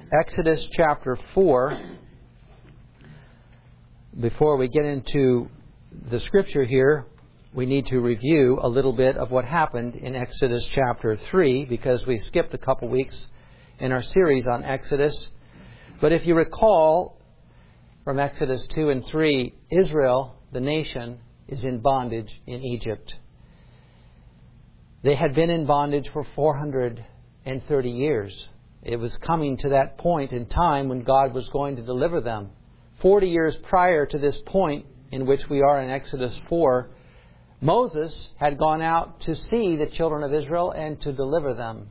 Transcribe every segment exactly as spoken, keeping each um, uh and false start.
Exodus chapter four. Before we get into the scripture here, we need to review a little bit of what happened in Exodus chapter three, because we skipped a couple weeks in our series on Exodus. But if you recall from Exodus two and three, Israel, the nation, is in bondage in Egypt. They had been in bondage for four hundred thirty years. It was coming to that point in time when God was going to deliver them. Forty years prior to this point in which we are in Exodus four, Moses had gone out to see the children of Israel and to deliver them.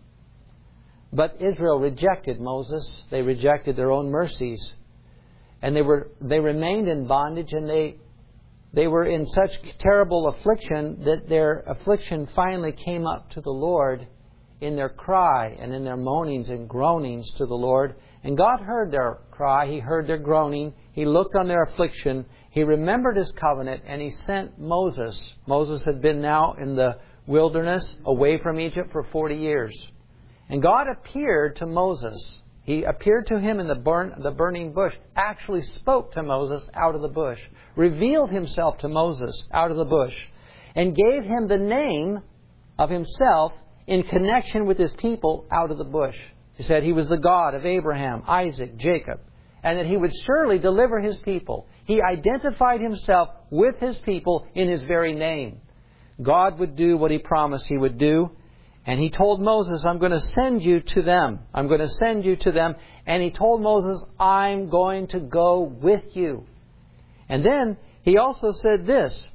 But Israel rejected Moses. They rejected their own mercies. And they were they remained in bondage, and they they were in such terrible affliction that their affliction finally came up to the Lord in their cry and in their moanings and groanings to the Lord. And God heard their cry. He heard their groaning. He looked on their affliction. He remembered His covenant, and He sent Moses. Moses had been now in the wilderness away from Egypt for forty years. And God appeared to Moses. He appeared to him in the, burn, the burning bush, actually spoke to Moses out of the bush, revealed Himself to Moses out of the bush, and gave him the name of Himself in connection with His people out of the bush. He said He was the God of Abraham, Isaac, Jacob, and that He would surely deliver His people. He identified Himself with His people in His very name. God would do what He promised He would do. And He told Moses, I'm going to send you to them. I'm going to send you to them. And He told Moses, I'm going to go with you. And then He also said this.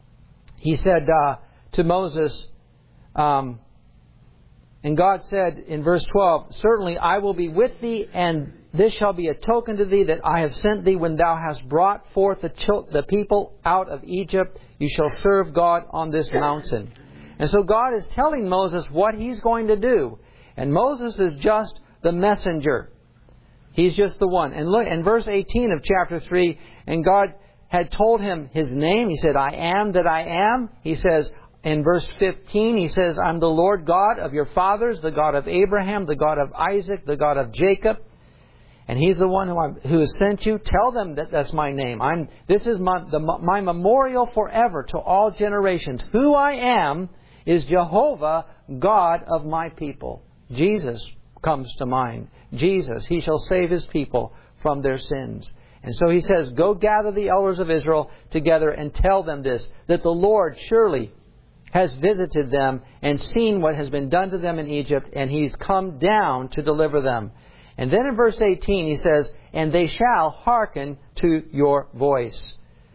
He said uh, to Moses, um, and God said in verse twelve, certainly I will be with thee, and this shall be a token to thee that I have sent thee when thou hast brought forth the, chil- the people out of Egypt. You shall serve God on this mountain. And so God is telling Moses what He's going to do. And Moses is just the messenger. He's just the one. And look, in verse eighteen of chapter three, and God had told him His name. He said, I am that I am. He says, in verse fifteen, He says, I'm the Lord God of your fathers, the God of Abraham, the God of Isaac, the God of Jacob. And He's the one who, I'm, who has sent you. Tell them that that's my name. I'm, this is my, the, my memorial forever to all generations. Who I am is Jehovah, God of my people. Jesus comes to mind. Jesus, He shall save His people from their sins. And so He says, go gather the elders of Israel together and tell them this, that the Lord surely has visited them and seen what has been done to them in Egypt, and He's come down to deliver them. And then in verse eighteen He says, and they shall hearken to your voice.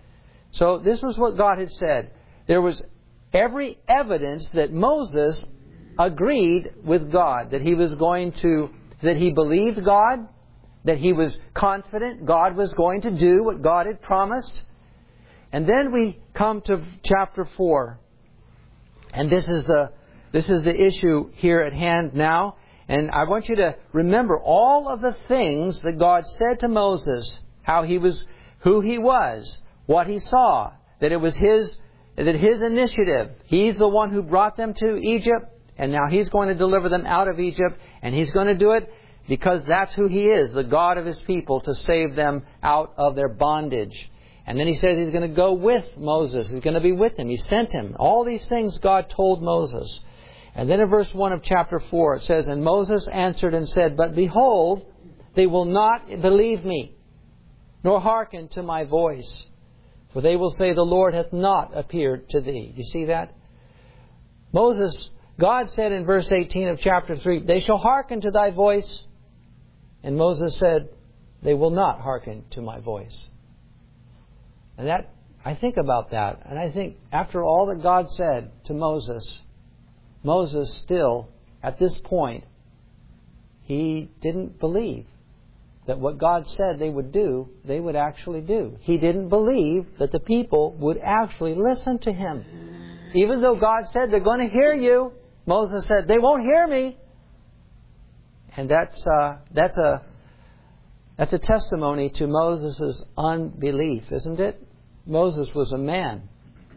So this was what God had said. There was every evidence that Moses agreed with God, that he was going to, that he believed God, that he was confident God was going to do what God had promised. And then we come to chapter four. And this is the this is the issue here at hand now. And I want you to remember all of the things that God said to Moses, how he was, who he was, what he saw, that it was his that his initiative. He's the one who brought them to Egypt, and now He's going to deliver them out of Egypt, and He's going to do it because that's who He is, the God of His people, to save them out of their bondage. And then He says He's going to go with Moses. He's going to be with him. He sent him. All these things God told Moses. And then in verse one of chapter four it says, and Moses answered and said, but behold, they will not believe me, nor hearken to my voice. For they will say, the Lord hath not appeared to thee. You see that? Moses, God said in verse eighteen of chapter three, they shall hearken to thy voice. And Moses said, they will not hearken to my voice. And that, I think about that. And I think after all that God said to Moses, Moses still, at this point, he didn't believe that what God said they would do, they would actually do. He didn't believe that the people would actually listen to him. Even though God said, they're going to hear you, Moses said, they won't hear me. And that's uh, that's a that's a testimony to Moses' unbelief, isn't it? Moses was a man.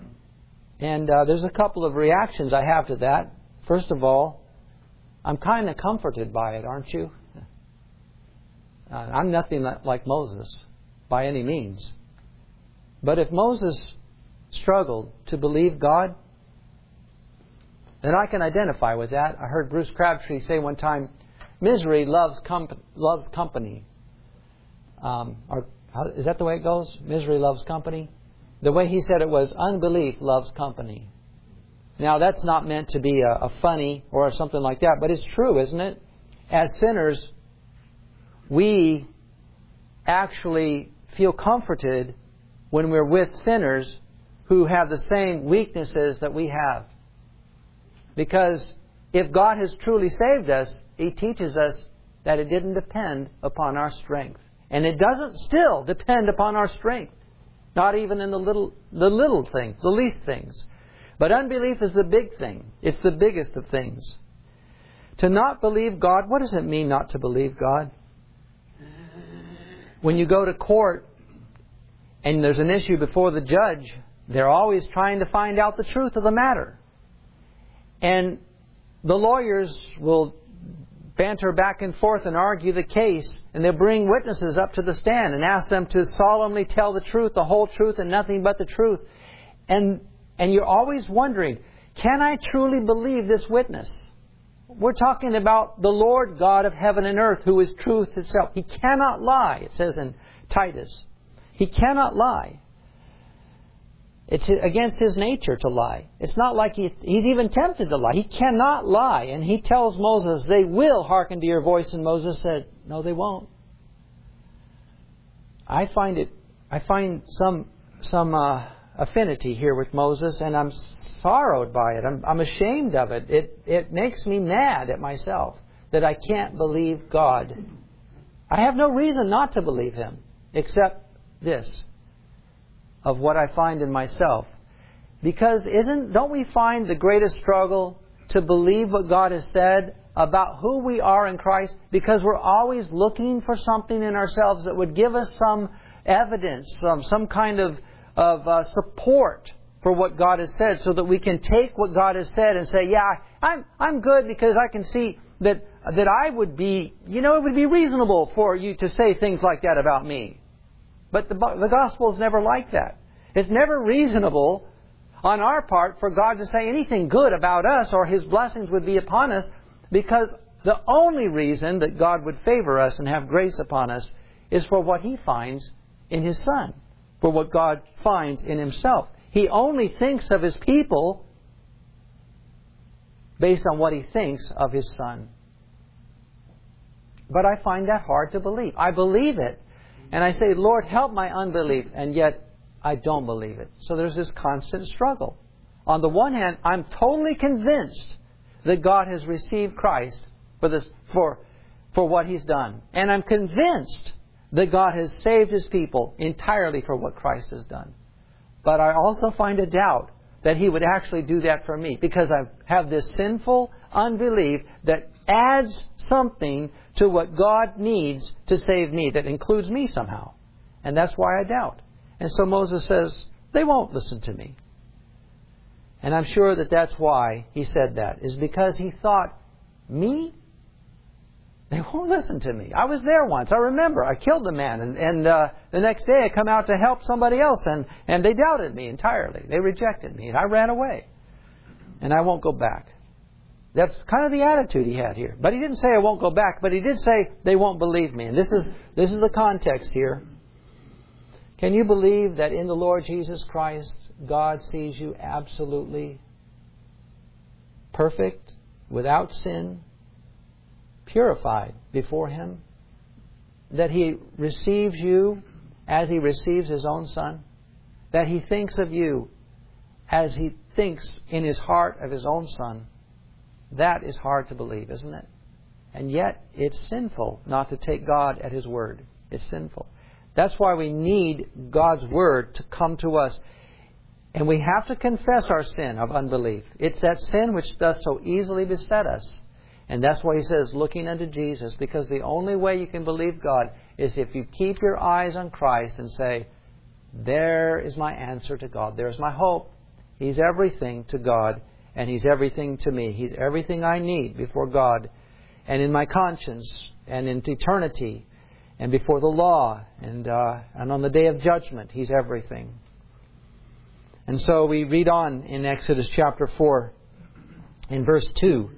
And uh, there's a couple of reactions I have to that. First of all, I'm kind of comforted by it, aren't you? Uh, I'm nothing like Moses by any means. But if Moses struggled to believe God, then I can identify with that. I heard Bruce Crabtree say one time, misery loves, comp- loves company. Um, or, how, is that the way it goes? Misery loves company? The way he said it was, unbelief loves company. Now, that's not meant to be a, a funny or something like that, but it's true, isn't it? As sinners, we actually feel comforted when we're with sinners who have the same weaknesses that we have. Because if God has truly saved us, He teaches us that it didn't depend upon our strength. And it doesn't still depend upon our strength. Not even in the little, the little things, the least things. But unbelief is the big thing. It's the biggest of things. To not believe God, what does it mean not to believe God? When you go to court and there's an issue before the judge, they're always trying to find out the truth of the matter. And the lawyers will banter back and forth and argue the case, and they'll bring witnesses up to the stand and ask them to solemnly tell the truth, the whole truth, and nothing but the truth. And and you're always wondering, can I truly believe this witness? We're talking about the Lord God of heaven and earth, who is truth itself. He cannot lie, it says in Titus. He cannot lie. It's against His nature to lie. It's not like he, He's even tempted to lie. He cannot lie. And He tells Moses, they will hearken to your voice. And Moses said, no, they won't. I find it, I find some some uh, affinity here with Moses, and I'm sorrowed by it. I'm, I'm ashamed of it. It it makes me mad at myself that I can't believe God. I have no reason not to believe Him, except this, of what I find in myself. Because isn't don't we find the greatest struggle to believe what God has said about who we are in Christ? Because we're always looking for something in ourselves that would give us some evidence, some, some kind of, of uh, support for what God has said, so that we can take what God has said and say, yeah, I'm I'm good because I can see that that I would be, you know, it would be reasonable for you to say things like that about me. But the, the gospel is never like that. It's never reasonable on our part for God to say anything good about us or His blessings would be upon us, because the only reason that God would favor us and have grace upon us is for what He finds in His Son, for what God finds in Himself. He only thinks of His people based on what He thinks of His Son. But I find that hard to believe. I believe it. And I say, Lord, help my unbelief. And yet, I don't believe it. So there's this constant struggle. On the one hand, I'm totally convinced that God has received Christ for this, for, for what He's done. And I'm convinced that God has saved His people entirely for what Christ has done. But I also find a doubt that He would actually do that for me, because I have this sinful unbelief that adds something to what God needs to save me, that includes me somehow. And that's why I doubt. And so Moses says, they won't listen to me. And I'm sure that that's why he said that, is because he thought, me? They won't listen to me. I was there once. I remember. I killed a man. And, and uh, the next day I come out to help somebody else. And, and they doubted me entirely. They rejected me. And I ran away. And I won't go back. That's kind of the attitude he had here. But he didn't say I won't go back. But he did say they won't believe me. And this is this is the context here. Can you believe that in the Lord Jesus Christ, God sees you absolutely perfect, without sin, purified before Him? That He receives you as He receives His own Son? That He thinks of you as He thinks in His heart of His own Son? That is hard to believe, isn't it? And yet, it's sinful not to take God at His word. It's sinful. That's why we need God's word to come to us. And we have to confess our sin of unbelief. It's that sin which does so easily beset us. And that's why He says, looking unto Jesus, because the only way you can believe God is if you keep your eyes on Christ and say, there is my answer to God. There's my hope. He's everything to God, and He's everything to me. He's everything I need before God and in my conscience and in eternity. and before the law, and uh, and on the day of judgment, He's everything. And so we read on in Exodus chapter four, in verse two.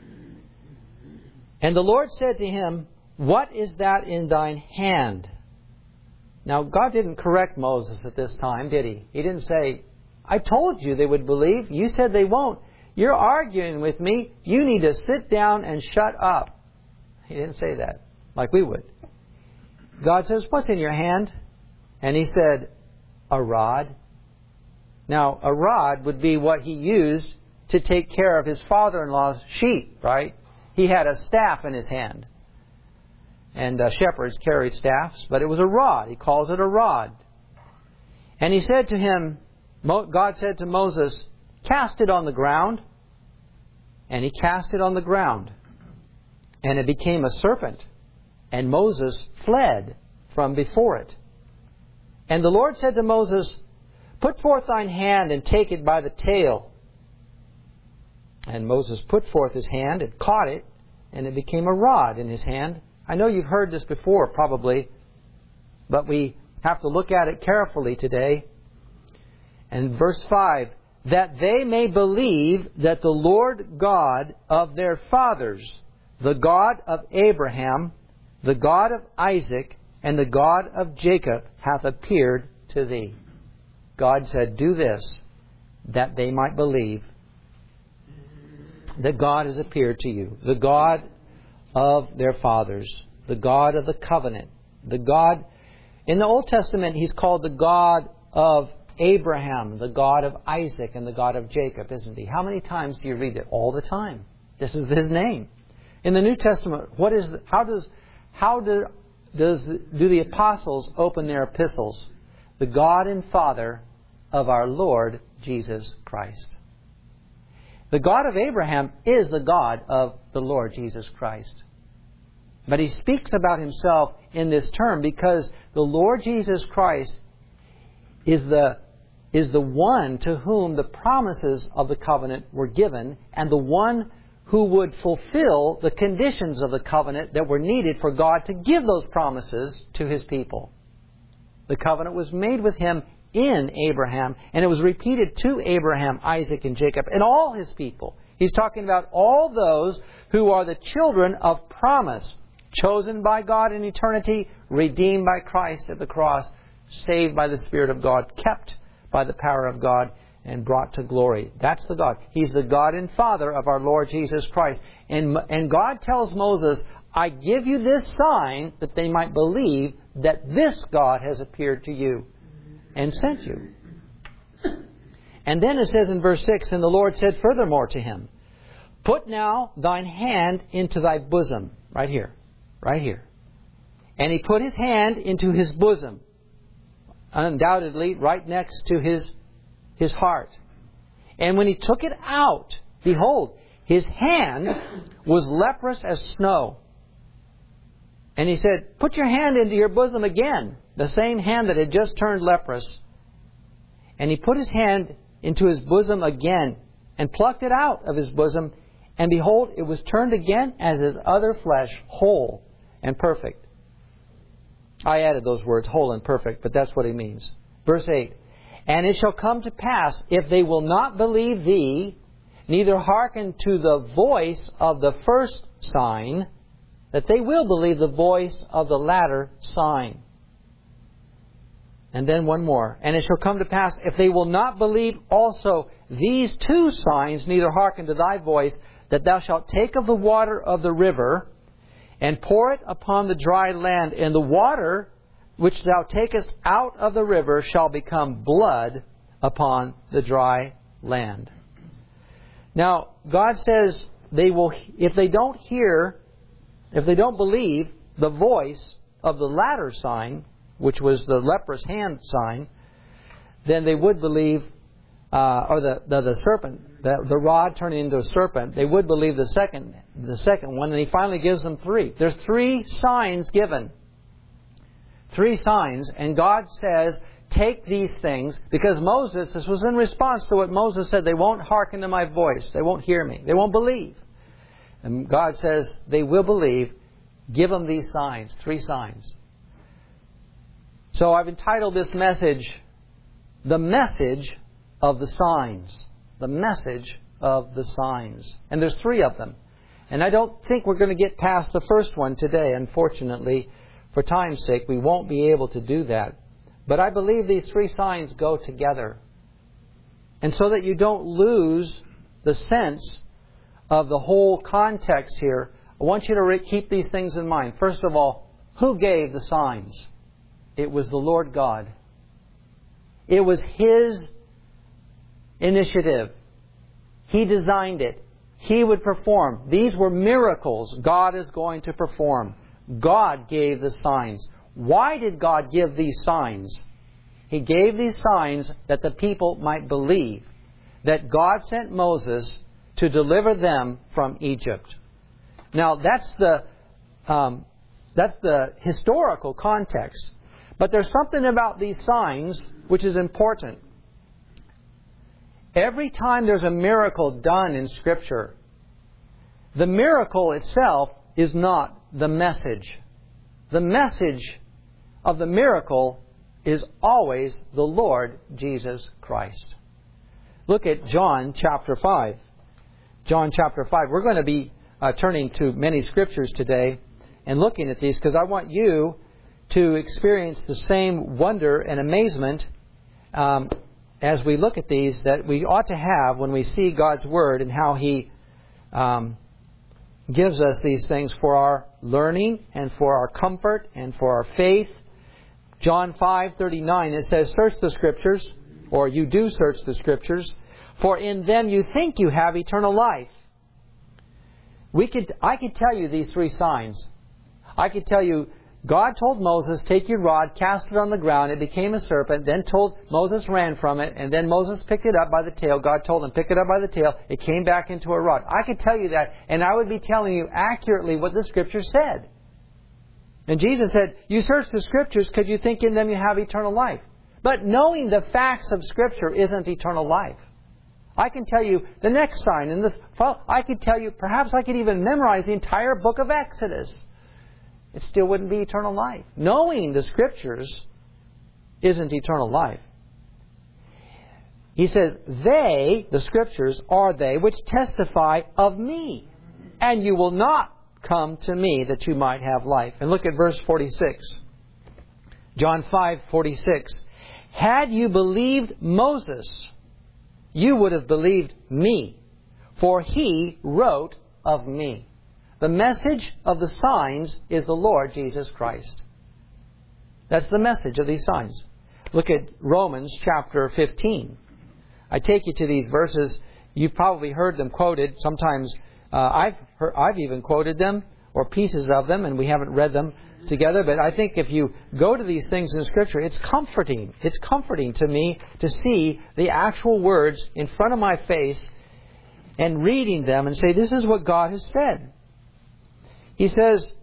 And the Lord said to him, "What is that in thine hand?" Now, God didn't correct Moses at this time, did He? He didn't say, "I told you they would believe. You said they won't. You're arguing with me. You need to sit down and shut up." He didn't say that, like we would. God says, "What's in your hand?" And he said, "A rod." Now, a rod would be what he used to take care of his father-in-law's sheep, right? He had a staff in his hand. And uh, shepherds carried staffs, but it was a rod. He calls it a rod. And he said to him, God said to Moses, "Cast it on the ground." And he cast it on the ground. And it became a serpent. And Moses fled from before it. And the Lord said to Moses, "Put forth thine hand and take it by the tail." And Moses put forth his hand and caught it, and it became a rod in his hand. I know you've heard this before, probably, but we have to look at it carefully today. And verse five, "That they may believe that the Lord God of their fathers, the God of Abraham, the God of Isaac, and the God of Jacob, hath appeared to thee." God said, "Do this, that they might believe that God has appeared to you, the God of their fathers, the God of the covenant, the God..." In the Old Testament, He's called the God of Abraham, the God of Isaac, and the God of Jacob, isn't He? How many times do you read it? All the time. This is His name. In the New Testament, what is? The, how does how do does do the apostles open their epistles? The God and Father of our Lord Jesus Christ. The God of Abraham is the God of the Lord Jesus Christ. But He speaks about Himself in this term because the Lord Jesus Christ is the, is the one to whom the promises of the covenant were given, and the one who would fulfill the conditions of the covenant that were needed for God to give those promises to His people. The covenant was made with Him in Abraham, and it was repeated to Abraham, Isaac, and Jacob, and all His people. He's talking about all those who are the children of promise, chosen by God in eternity, redeemed by Christ at the cross, saved by the Spirit of God, kept by the power of God, and brought to glory. That's the God. He's the God and Father of our Lord Jesus Christ. And, and God tells Moses, "I give you this sign that they might believe that this God has appeared to you and sent you." And then it says in verse six, "And the Lord said furthermore to him, Put now thine hand into thy bosom." Right here. Right here. And he put his hand into his bosom. Undoubtedly right next to his, his heart. And when he took it out, behold, his hand was leprous as snow. And he said, "Put your hand into your bosom again." The same hand that had just turned leprous. And he put his hand into his bosom again and plucked it out of his bosom. And behold, it was turned again as his other flesh, whole and perfect. I added those words, whole and perfect, but that's what he means. Verse eight, "And it shall come to pass, if they will not believe thee, neither hearken to the voice of the first sign, that they will believe the voice of the latter sign." And then one more. "And it shall come to pass, if they will not believe also these two signs, neither hearken to thy voice, that thou shalt take of the water of the river, and pour it upon the dry land, and the water which thou takest out of the river shall become blood upon the dry land." Now, God says they will, if they don't hear, if they don't believe the voice of the latter sign, which was the leprous hand sign, then they would believe, uh, or the, the, the serpent, the, the rod turning into a serpent, they would believe the second, the second one, and he finally gives them three. There's three signs given. Three signs, and God says, take these things, because Moses, this was in response to what Moses said, they won't hearken to my voice, they won't hear me, they won't believe. And God says, they will believe, give them these signs, three signs. So I've entitled this message, The Message of the Signs. The Message of the Signs. And there's three of them. And I don't think we're going to get past the first one today. Unfortunately, for time's sake, we won't be able to do that. But I believe these three signs go together. And so that you don't lose the sense of the whole context here, I want you to re- keep these things in mind. First of all, who gave the signs? It was the Lord God. It was His initiative. He designed it. He would perform. These were miracles God is going to perform. God gave the signs. Why did God give these signs? He gave these signs that the people might believe that God sent Moses to deliver them from Egypt. Now, that's the um, that's the historical context. But there's something about these signs which is important. Every time there's a miracle done in Scripture, the miracle itself is not the message. The message of the miracle is always the Lord Jesus Christ. Look at John chapter five. John chapter five. We're going to be uh, turning to many Scriptures today and looking at these because I want you to experience the same wonder and amazement um, as we look at these that we ought to have when we see God's Word and how He um, gives us these things for our learning and for our comfort and for our faith. John five thirty-nine, it says, "Search the Scriptures," or you do search the Scriptures, "for in them you think you have eternal life." We could, I could tell you these three signs. I could tell you, God told Moses, "Take your rod, cast it on the ground." It became a serpent. Then told Moses ran from it. And then Moses picked it up by the tail. God told him, pick it up by the tail. It came back into a rod. I could tell you that, and I would be telling you accurately what the Scripture said. And Jesus said, you search the Scriptures because you think in them you have eternal life. But knowing the facts of Scripture isn't eternal life. I can tell you the next sign. And the, I could tell you, perhaps I could even memorize the entire book of Exodus. It still wouldn't be eternal life. Knowing the Scriptures isn't eternal life. He says, they, the Scriptures, are they which testify of me. And you will not come to me that you might have life. And look at verse forty-six. John five forty-six. Had you believed Moses, you would have believed me, for he wrote of me. The message of the signs is the Lord Jesus Christ. That's the message of these signs. Look at Romans chapter fifteen. I take you to these verses. You've probably heard them quoted. Sometimes uh, I've heard, I've even quoted them or pieces of them, and we haven't read them together. But I think if you go to these things in Scripture, it's comforting. It's comforting to me to see the actual words in front of my face and reading them and say, this is what God has said. He says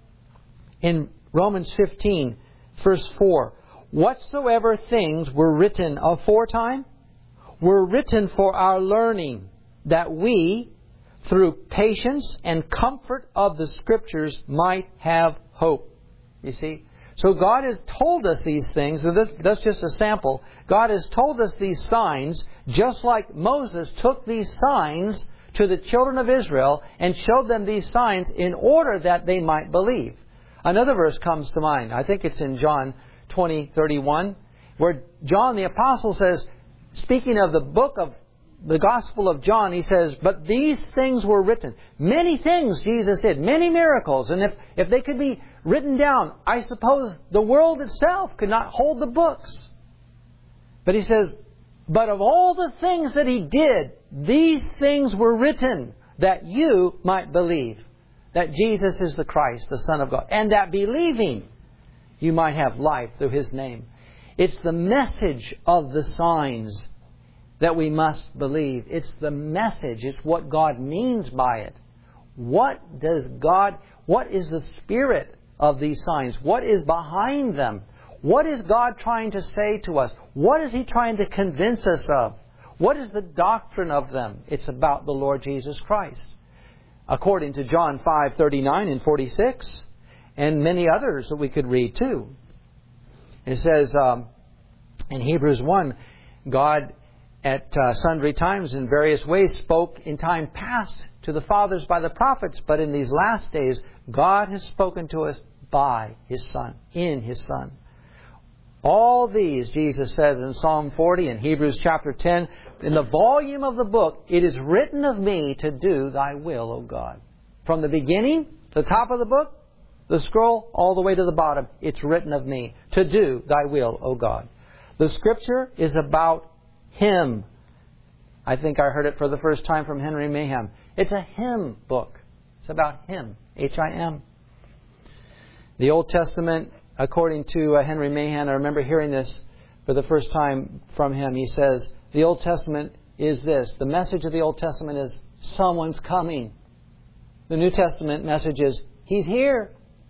in Romans fifteen, verse four, whatsoever things were written aforetime were written for our learning, that we, through patience and comfort of the Scriptures, might have hope. You see? So God has told us these things, and that's just a sample. God has told us these signs, just like Moses took these signs to the children of Israel and showed them these signs in order that they might believe. Another verse comes to mind. I think it's in John twenty thirty-one, where John the Apostle says, speaking of the book of the Gospel of John, he says, but these things were written. Many things Jesus did, many miracles. And if, if they could be written down, I suppose the world itself could not hold the books. But he says, but of all the things that He did, these things were written that you might believe that Jesus is the Christ, the Son of God, and that believing you might have life through His name. It's the message of the signs that we must believe. It's the message. It's what God means by it. What does God, what is the spirit of these signs? What is behind them? What is God trying to say to us? What is He trying to convince us of? What is the doctrine of them? It's about the Lord Jesus Christ. According to John five thirty-nine and forty-six, and many others that we could read too. It says um, in Hebrews one, God at uh, sundry times in various ways spoke in time past to the fathers by the prophets, but in these last days God has spoken to us by His Son, in His Son. All these, Jesus says in Psalm forty and Hebrews chapter ten, in the volume of the book, it is written of me to do Thy will, O God. From the beginning, the top of the book, the scroll, all the way to the bottom, it's written of me to do Thy will, O God. The Scripture is about Him. I think I heard it for the first time from Henry Mayhem. It's a hymn book. It's about Him. H I M. The Old Testament, according to uh, Henry Mayhem, I remember hearing this for the first time from him. He says, the Old Testament is this. The message of the Old Testament is, someone's coming. The New Testament message is, He's here.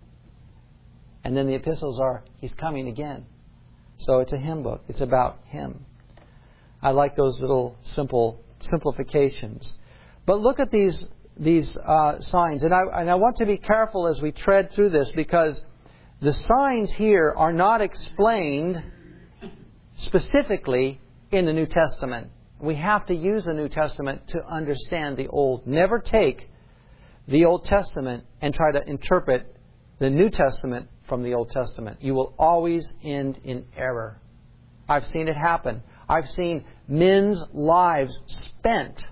And then the epistles are, He's coming again. So it's a hymn book. It's about Him. I like those little simple simplifications. But look at these these uh, signs. And I, and I want to be careful as we tread through this, because the signs here are not explained specifically in the New Testament. We have to use the New Testament to understand the Old. Never take the Old Testament and try to interpret the New Testament from the Old Testament. You will always end in error. I've seen it happen. I've seen men's lives spent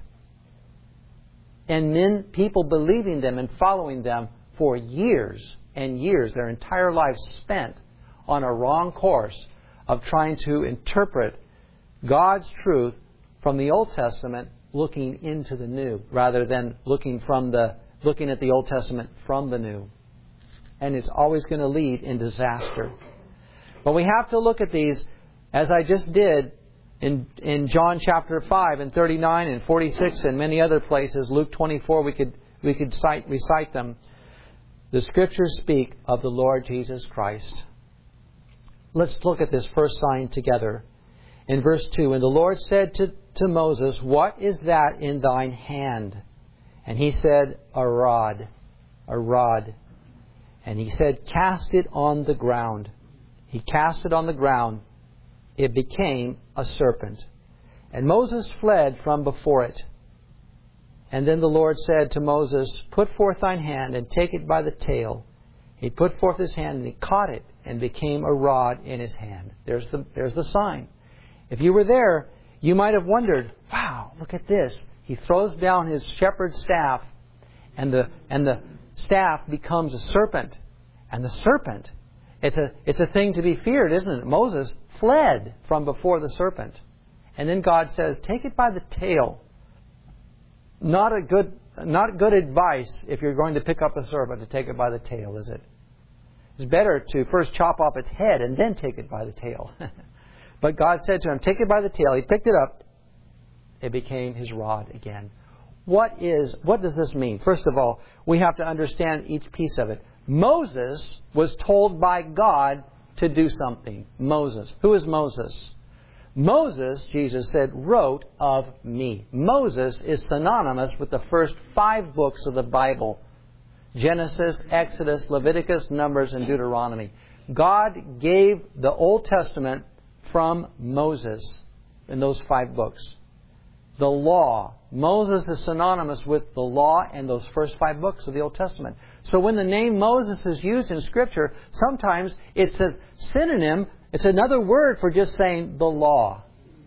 and men, people believing them and following them for years and years, their entire lives spent on a wrong course of trying to interpret God's truth from the Old Testament, looking into the New, rather than looking from the looking at the Old Testament from the New. And it's always going to lead in disaster. But we have to look at these, as I just did in in John chapter five and thirty-nine and forty-six and many other places. Luke twenty-four, we could we could cite recite them. The Scriptures speak of the Lord Jesus Christ. Let's look at this first sign together. In verse two, and the Lord said to, to Moses, what is that in thine hand? And he said, a rod, a rod. And he said, cast it on the ground. He cast it on the ground. It became a serpent. And Moses fled from before it. And then the Lord said to Moses, put forth thine hand and take it by the tail. He put forth his hand and he caught it and became a rod in his hand. There's the, there's the sign. If you were there, you might have wondered, wow, look at this. He throws down his shepherd's staff and the, and the staff becomes a serpent. And the serpent, it's a, it's a thing to be feared, isn't it? Moses fled from before the serpent. And then God says, take it by the tail. Not a good, not good advice if you're going to pick up a serpent to take it by the tail, is it? It's better to first chop off its head and then take it by the tail. But God said to him, take it by the tail. He picked it up. It became his rod again. What is, what does this mean? First of all, we have to understand each piece of it. Moses was told by God to do something. Moses. Who is Moses? Moses, Jesus said, wrote of me. Moses is synonymous with the first five books of the Bible. Genesis, Exodus, Leviticus, Numbers, and Deuteronomy. God gave the Old Testament from Moses in those five books. The law. Moses is synonymous with the law and those first five books of the Old Testament. So when the name Moses is used in Scripture, sometimes it's a synonym. It's another word for just saying the law.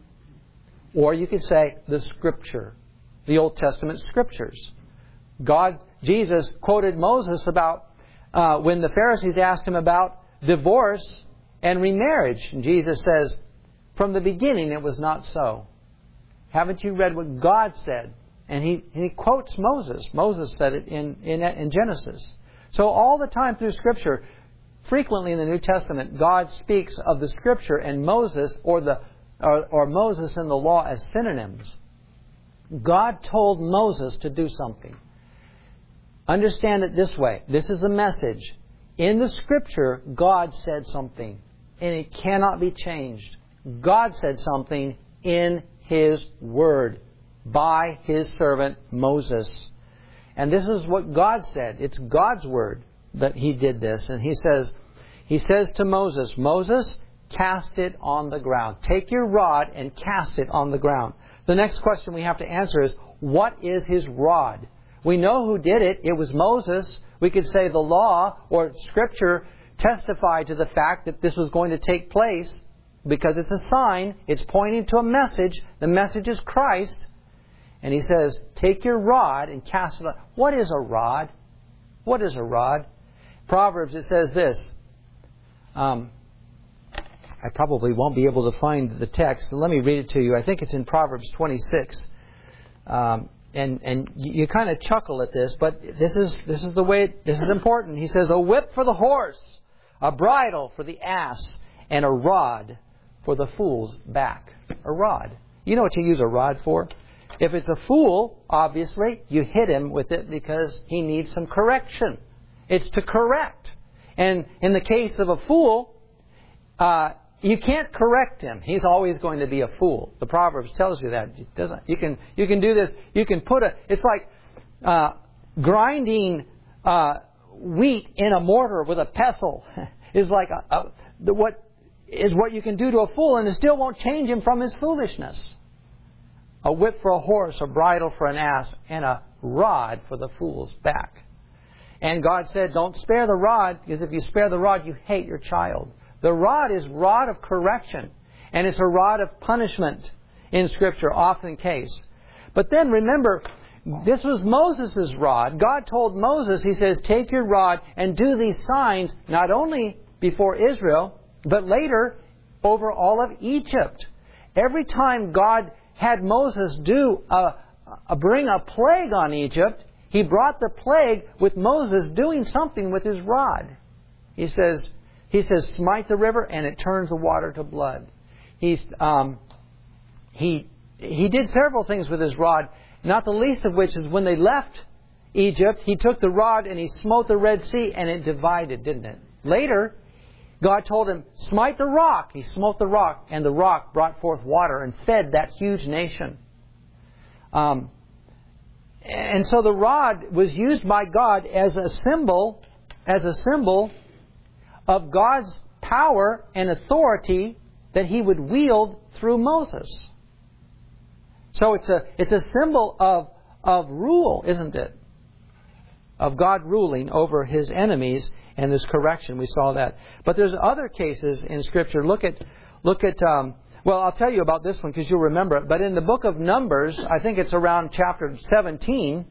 Or you could say the Scripture, the Old Testament Scriptures. God, Jesus quoted Moses about uh, when the Pharisees asked him about divorce and remarriage. And Jesus says, from the beginning it was not so. Haven't you read what God said? And he, and he quotes Moses. Moses said it in, in, in Genesis. So all the time through Scripture, frequently in the New Testament, God speaks of the Scripture and Moses or the or, or Moses and the law as synonyms. God told Moses to do something. Understand it this way. This is a message. In the Scripture, God said something, and it cannot be changed. God said something in His Word by His servant Moses. And this is what God said. It's God's Word that He did this. And He says, He says to Moses, Moses, cast it on the ground. Take your rod and cast it on the ground. The next question we have to answer is, what is His rod? We know who did it. It was Moses. We could say the law or Scripture testified to the fact that this was going to take place because it's a sign. It's pointing to a message. The message is Christ. And He says, take your rod and cast it on. What is a rod? What is a rod? Proverbs, it says this. Um, I probably won't be able to find the text. Let me read it to you. I think it's in Proverbs twenty-six. Um, and and you kind of chuckle at this, but this is this is the way, it, this is important. He says, a whip for the horse, a bridle for the ass, and a rod for the fool's back. A rod. You know what you use a rod for? If it's a fool, obviously, you hit him with it because he needs some correction. It's to correct. And in the case of a fool, uh, you can't correct him. He's always going to be a fool. The Proverbs tells you that. It doesn't. You can you can do this. You can put a. It's like uh, grinding uh, wheat in a mortar with a pestle. Is like a, a, the, what is what you can do to a fool, and it still won't change him from his foolishness. A whip for a horse, a bridle for an ass, and a rod for the fool's back. And God said, don't spare the rod, because if you spare the rod, you hate your child. The rod is rod of correction, and it's a rod of punishment in Scripture, often case. But then remember, this was Moses' rod. God told Moses, He says, take your rod and do these signs, not only before Israel, but later over all of Egypt. Every time God had Moses do a, a bring a plague on Egypt, He brought the plague with Moses doing something with his rod. He says, He says, smite the river, and it turns the water to blood. He's, um, he, he did several things with his rod, not the least of which is when they left Egypt, He took the rod and He smote the Red Sea, and it divided, didn't it? Later, God told him, smite the rock. He smote the rock, and the rock brought forth water and fed that huge nation. Um, and so the rod was used by God as a symbol, as a symbol of God's power and authority that He would wield through Moses. So it's a it's a symbol of of rule, isn't it? Of God ruling over His enemies. And this correction, we saw that. But there's other cases in Scripture. Look at, look at. Um, well, I'll tell you about this one because you'll remember it. But in the book of Numbers, I think it's around chapter seventeen,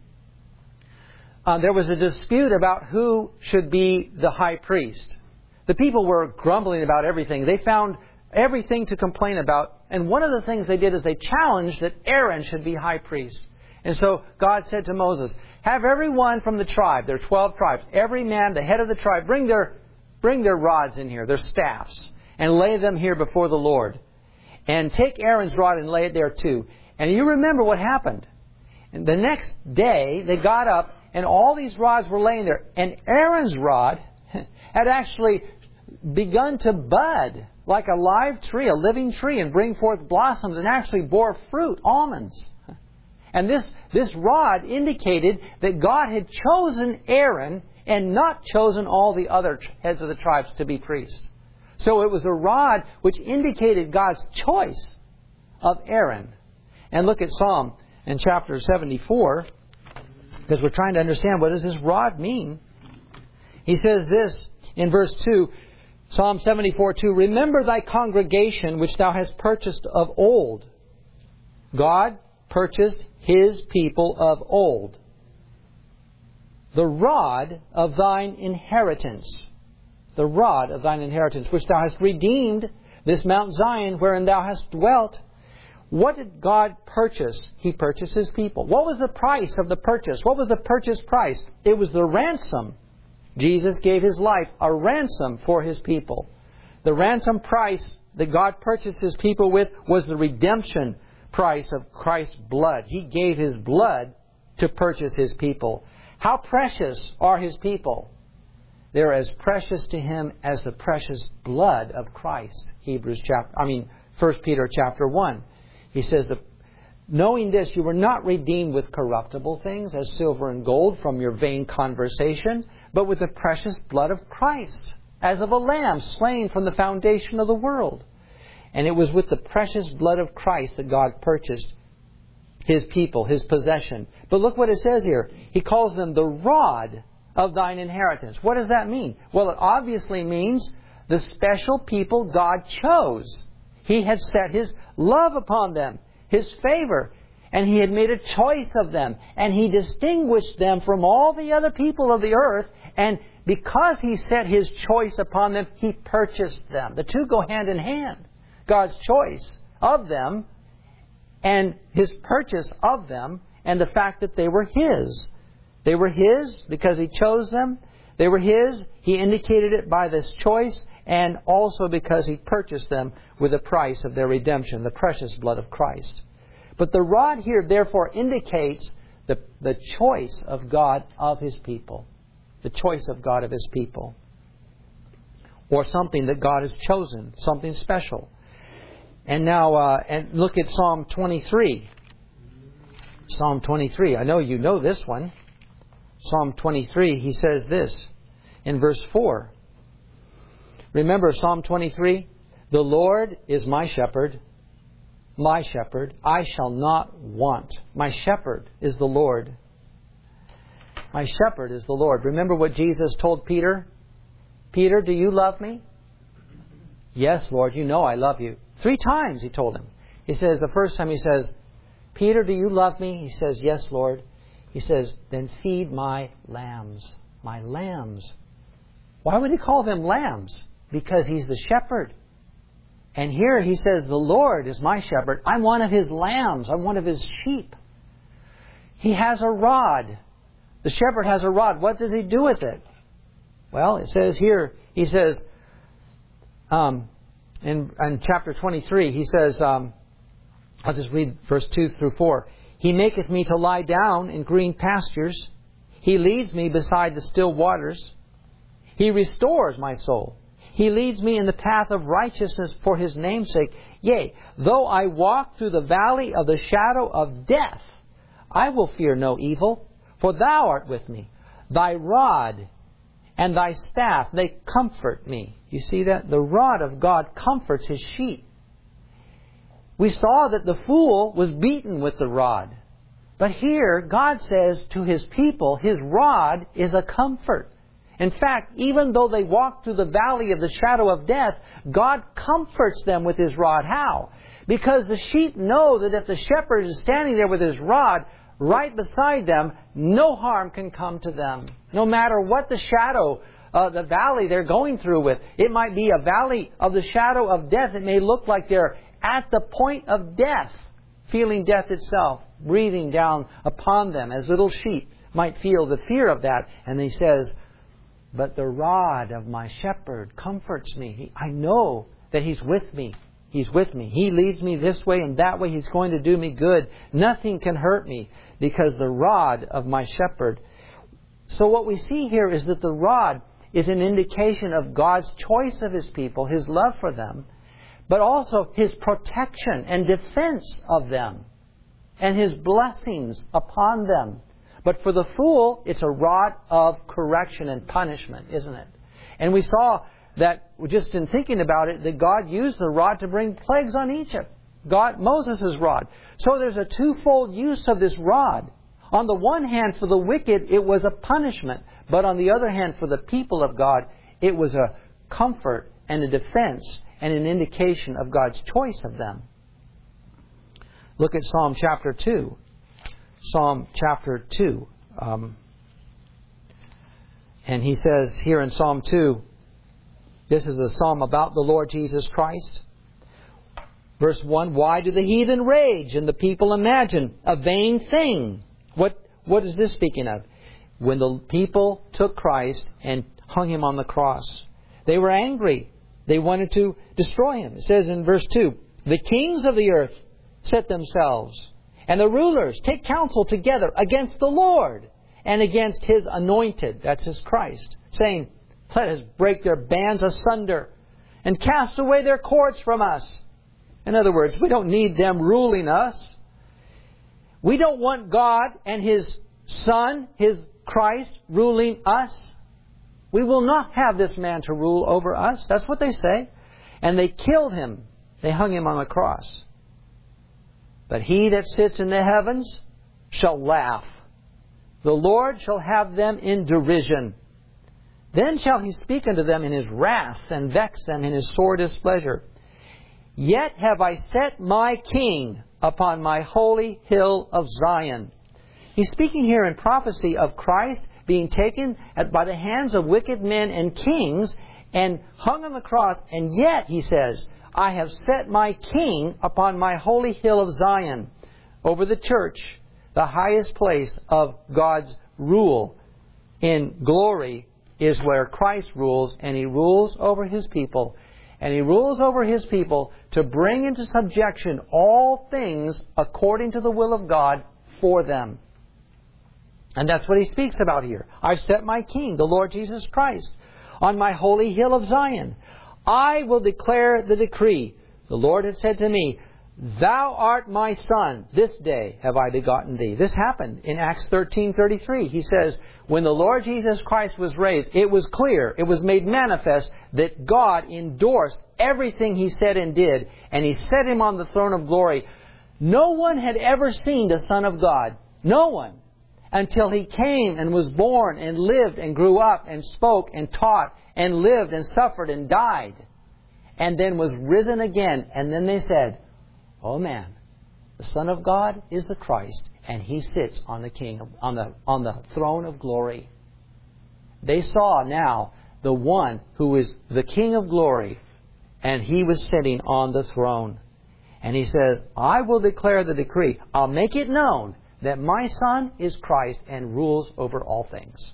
uh, there was a dispute about who should be the high priest. The people were grumbling about everything. They found everything to complain about. And one of the things they did is they challenged that Aaron should be high priest. And so God said to Moses, have everyone from the tribe, there are twelve tribes, every man, the head of the tribe, bring their bring their rods in here, their staffs, and lay them here before the Lord. And take Aaron's rod and lay it there too. And you remember what happened. And the next day, they got up, and all these rods were laying there. And Aaron's rod had actually begun to bud like a live tree, a living tree, and bring forth blossoms, and actually bore fruit, almonds. And this, this rod indicated that God had chosen Aaron and not chosen all the other heads of the tribes to be priests. So it was a rod which indicated God's choice of Aaron. And look at Psalm in chapter seventy-four, because we're trying to understand what does this rod mean. He says this in verse two, Psalm seventy-four two, remember thy congregation which thou hast purchased of old. God purchased His people of old. The rod of thine inheritance. The rod of thine inheritance, which thou hast redeemed, this Mount Zion, wherein thou hast dwelt. What did God purchase? He purchased His people. What was the price of the purchase? What was the purchase price? It was the ransom. Jesus gave His life, a ransom for His people. The ransom price that God purchased His people with was the redemption price of Christ's blood. He gave His blood to purchase His people. How precious are His people? They're as precious to Him as the precious blood of Christ. Hebrews chapter, I mean, First Peter chapter one. He says, the, knowing this, you were not redeemed with corruptible things, as silver and gold, from your vain conversation, but with the precious blood of Christ, as of a lamb slain from the foundation of the world. And it was with the precious blood of Christ that God purchased His people, His possession. But look what it says here. He calls them the rod of thine inheritance. What does that mean? Well, it obviously means the special people God chose. He had set His love upon them, His favor, and He had made a choice of them. And He distinguished them from all the other people of the earth. And because He set His choice upon them, He purchased them. The two go hand in hand. God's choice of them and His purchase of them, and the fact that they were His. They were His because He chose them. They were His. He indicated it by this choice, and also because He purchased them with the price of their redemption, the precious blood of Christ. But the rod here therefore indicates the, the choice of God of His people. The choice of God of His people. Or something that God has chosen. Something special. And now, uh, and look at Psalm twenty-three. Psalm twenty-three. I know you know this one. Psalm twenty-three, he says this in verse four. Remember Psalm twenty-three? The Lord is my shepherd, my shepherd. I shall not want. My shepherd is the Lord. My shepherd is the Lord. Remember what Jesus told Peter? Peter, do you love me? Yes, Lord, you know I love you. Three times He told him. He says, the first time He says, Peter, do you love me? He says, yes, Lord. He says, then feed my lambs. My lambs. Why would He call them lambs? Because He's the shepherd. And here He says, the Lord is my shepherd. I'm one of His lambs. I'm one of His sheep. He has a rod. The shepherd has a rod. What does He do with it? Well, it says here, He says, um, in, in chapter twenty-three, He says, um, I'll just read verse two through four. He maketh me to lie down in green pastures. He leads me beside the still waters. He restores my soul. He leads me in the path of righteousness for His name's sake. Yea, though I walk through the valley of the shadow of death, I will fear no evil, for Thou art with me. Thy rod and Thy staff, they comfort me. You see that? The rod of God comforts His sheep. We saw that the fool was beaten with the rod. But here, God says to His people, His rod is a comfort. In fact, even though they walk through the valley of the shadow of death, God comforts them with His rod. How? Because the sheep know that if the shepherd is standing there with His rod right beside them, no harm can come to them. No matter what the shadow, uh, the valley they're going through with. It might be a valley of the shadow of death. It may look like they're at the point of death, feeling death itself, breathing down upon them as little sheep might feel the fear of that. And He says, but the rod of my shepherd comforts me. I know that He's with me. He's with me. He leads me this way and that way. He's going to do me good. Nothing can hurt me because the rod of my shepherd. So what we see here is that the rod is an indication of God's choice of His people, His love for them, but also His protection and defense of them and His blessings upon them. But for the fool, it's a rod of correction and punishment, isn't it? And we saw that, just in thinking about it, that God used the rod to bring plagues on Egypt. God, Moses' rod. So there's a twofold use of this rod. On the one hand, for the wicked, it was a punishment. But on the other hand, for the people of God, it was a comfort and a defense and an indication of God's choice of them. Look at Psalm chapter two. Psalm chapter two. Um, and he says here in Psalm two, this is a psalm about the Lord Jesus Christ. Verse one, why do the heathen rage and the people imagine a vain thing? What, what is this speaking of? When the people took Christ and hung Him on the cross, they were angry. They wanted to destroy Him. It says in verse two, the kings of the earth set themselves, and the rulers take counsel together against the Lord and against His anointed, that's His Christ, saying, let us break their bands asunder and cast away their cords from us. In other words, we don't need them ruling us. We don't want God and His Son, His Christ, ruling us. We will not have this man to rule over us. That's what they say. And they killed him. They hung him on the cross. But he that sits in the heavens shall laugh. The Lord shall have them in derision. Then shall he speak unto them in his wrath, and vex them in his sore displeasure. Yet have I set my king upon my holy hill of Zion. He's speaking here in prophecy of Christ being taken by the hands of wicked men and kings and hung on the cross. And yet, he says, I have set my king upon my holy hill of Zion, over the church, the highest place of God's rule. In glory is where Christ rules, and He rules over His people. And He rules over His people to bring into subjection all things according to the will of God for them. And that's what He speaks about here. I've set my King, the Lord Jesus Christ, on my holy hill of Zion. I will declare the decree. The Lord has said to me, Thou art my Son. This day have I begotten thee. This happened in Acts thirteen thirty-three. He says, when the Lord Jesus Christ was raised, it was clear, it was made manifest that God endorsed everything He said and did, and He set Him on the throne of glory. No one had ever seen the Son of God. No one. Until He came and was born and lived and grew up and spoke and taught and lived and suffered and died. And then was risen again. And then they said, oh man, the Son of God is the Christ, and He sits on the king on the on the throne of glory. They saw now the one who is the King of glory, and He was sitting on the throne. And He says, I will declare the decree. I'll make it known that my Son is Christ and rules over all things.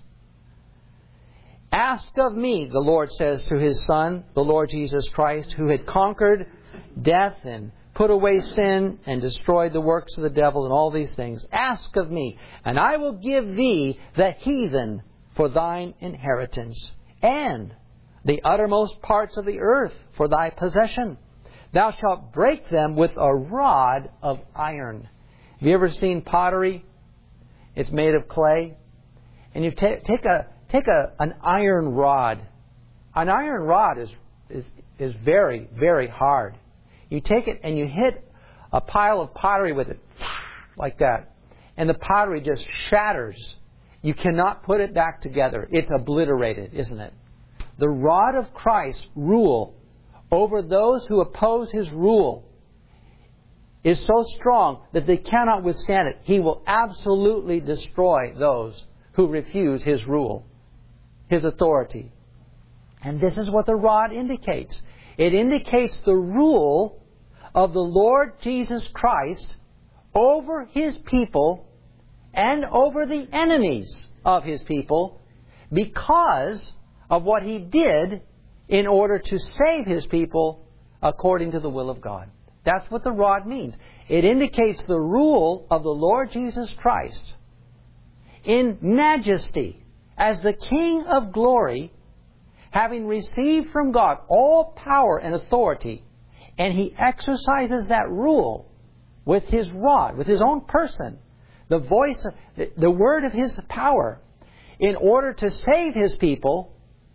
Ask of me, the Lord says to His Son, the Lord Jesus Christ, who had conquered death and put away sin and destroyed the works of the devil and all these things. Ask of me, and I will give thee the heathen for thine inheritance, and the uttermost parts of the earth for thy possession. Thou shalt break them with a rod of iron. Have you ever seen pottery? It's made of clay. And you ta- take a take a an iron rod. An iron rod is is is very, very hard. You take it and you hit a pile of pottery with it, like that. And the pottery just shatters. You cannot put it back together. It's obliterated, isn't it? The rod of Christ's rule over those who oppose His rule is so strong that they cannot withstand it. He will absolutely destroy those who refuse His rule, His authority. And this is what the rod indicates. It indicates the rule of the Lord Jesus Christ over His people and over the enemies of His people because of what He did in order to save His people according to the will of God. That's what the rod means. It indicates the rule of the Lord Jesus Christ in majesty as the King of glory, having received from God all power and authority, and He exercises that rule with His rod, with His own person, the voice, of, the word of His power, in order to save His people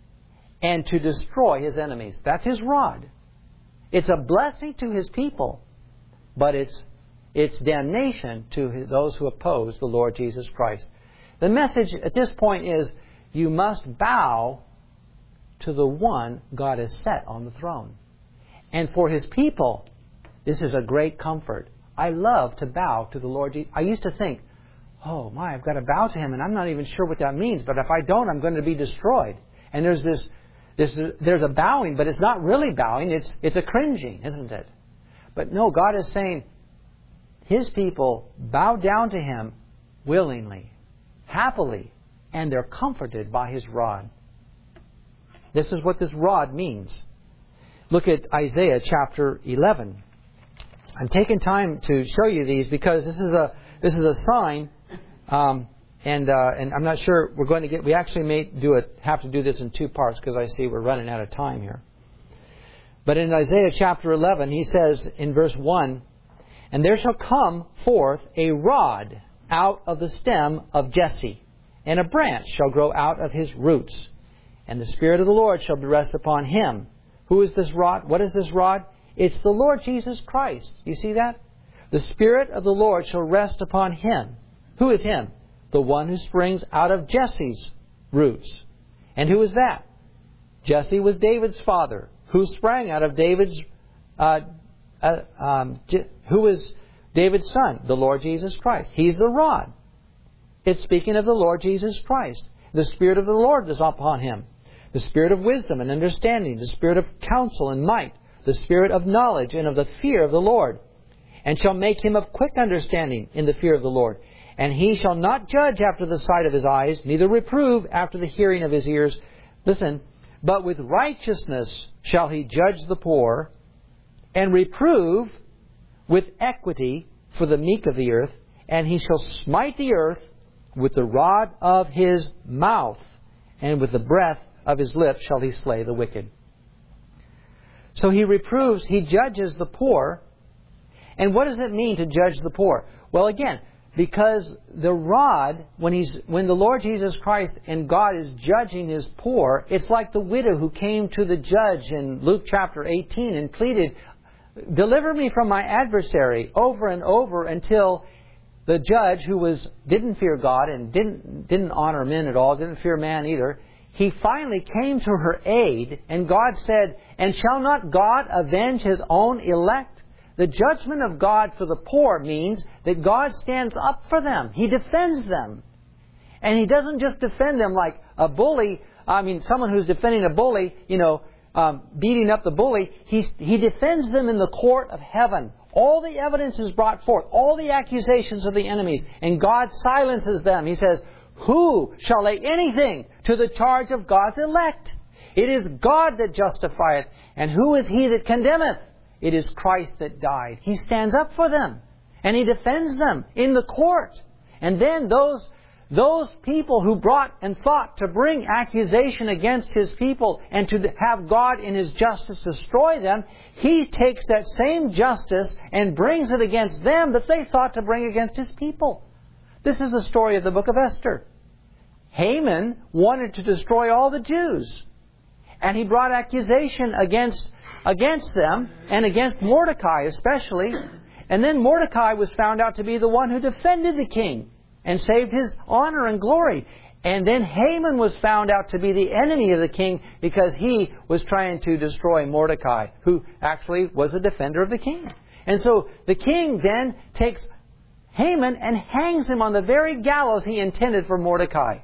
and to destroy His enemies. That's His rod. It's a blessing to His people, but it's it's damnation to those who oppose the Lord Jesus Christ. The message at this point is, you must bow to the one God has set on the throne. And for His people, this is a great comfort. I love to bow to the Lord Jesus. I used to think, oh my, I've got to bow to Him, and I'm not even sure what that means. But if I don't, I'm going to be destroyed. And there's this, this there's a bowing, but it's not really bowing. It's it's a cringing, isn't it? But no, God is saying, His people bow down to Him willingly, happily, and they're comforted by His rod. This is what this rod means. Look at Isaiah chapter eleven. I'm taking time to show you these because this is a this is a sign, um, and uh, and I'm not sure we're going to get. We actually may do it. Have to do this in two parts because I see we're running out of time here. But in Isaiah chapter eleven, he says in verse one, "And there shall come forth a rod out of the stem of Jesse, and a branch shall grow out of his roots. And the Spirit of the Lord shall rest upon him. Who is this rod? What is this rod? It's the Lord Jesus Christ. You see that? The Spirit of the Lord shall rest upon him. Who is him? The one who springs out of Jesse's roots. And who is that? Jesse was David's father, who sprang out of David's... Uh, uh, um, who was David's son? The Lord Jesus Christ. He's the rod. It's speaking of the Lord Jesus Christ. The Spirit of the Lord is upon him. The Spirit of wisdom and understanding. The Spirit of counsel and might. The Spirit of knowledge and of the fear of the Lord. And shall make him of quick understanding in the fear of the Lord. And he shall not judge after the sight of his eyes, neither reprove after the hearing of his ears. Listen, but with righteousness shall he judge the poor, and reprove with equity for the meek of the earth. And he shall smite the earth with the rod of his mouth, and with the breath of his lips shall he slay the wicked. So he reproves, he judges the poor. And what does it mean to judge the poor? Well, again, because the rod, when he's when the Lord Jesus Christ and God is judging his poor, it's like the widow who came to the judge in Luke chapter eighteen and pleaded, "Deliver me from my adversary," over and over, until the judge, who was didn't fear God and didn't didn't honor men at all, didn't fear man either, he finally came to her aid, and God said, "And shall not God avenge his own elect?" The judgment of God for the poor means that God stands up for them. He defends them. And He doesn't just defend them like a bully. I mean, someone who's defending a bully, you know, um, beating up the bully. He, he defends them in the court of heaven. All the evidence is brought forth. All the accusations of the enemies. And God silences them. He says, "Who shall lay anything to the charge of God's elect? It is God that justifieth. And who is he that condemneth? It is Christ that died." He stands up for them. And He defends them in the court. And then those, those people who brought and thought to bring accusation against His people and to have God in His justice destroy them, He takes that same justice and brings it against them that they thought to bring against His people. This is the story of the book of Esther. Haman wanted to destroy all the Jews. And he brought accusation against against them, and against Mordecai especially. And then Mordecai was found out to be the one who defended the king and saved his honor and glory. And then Haman was found out to be the enemy of the king because he was trying to destroy Mordecai, who actually was the defender of the king. And so the king then takes Haman and hangs him on the very gallows he intended for Mordecai.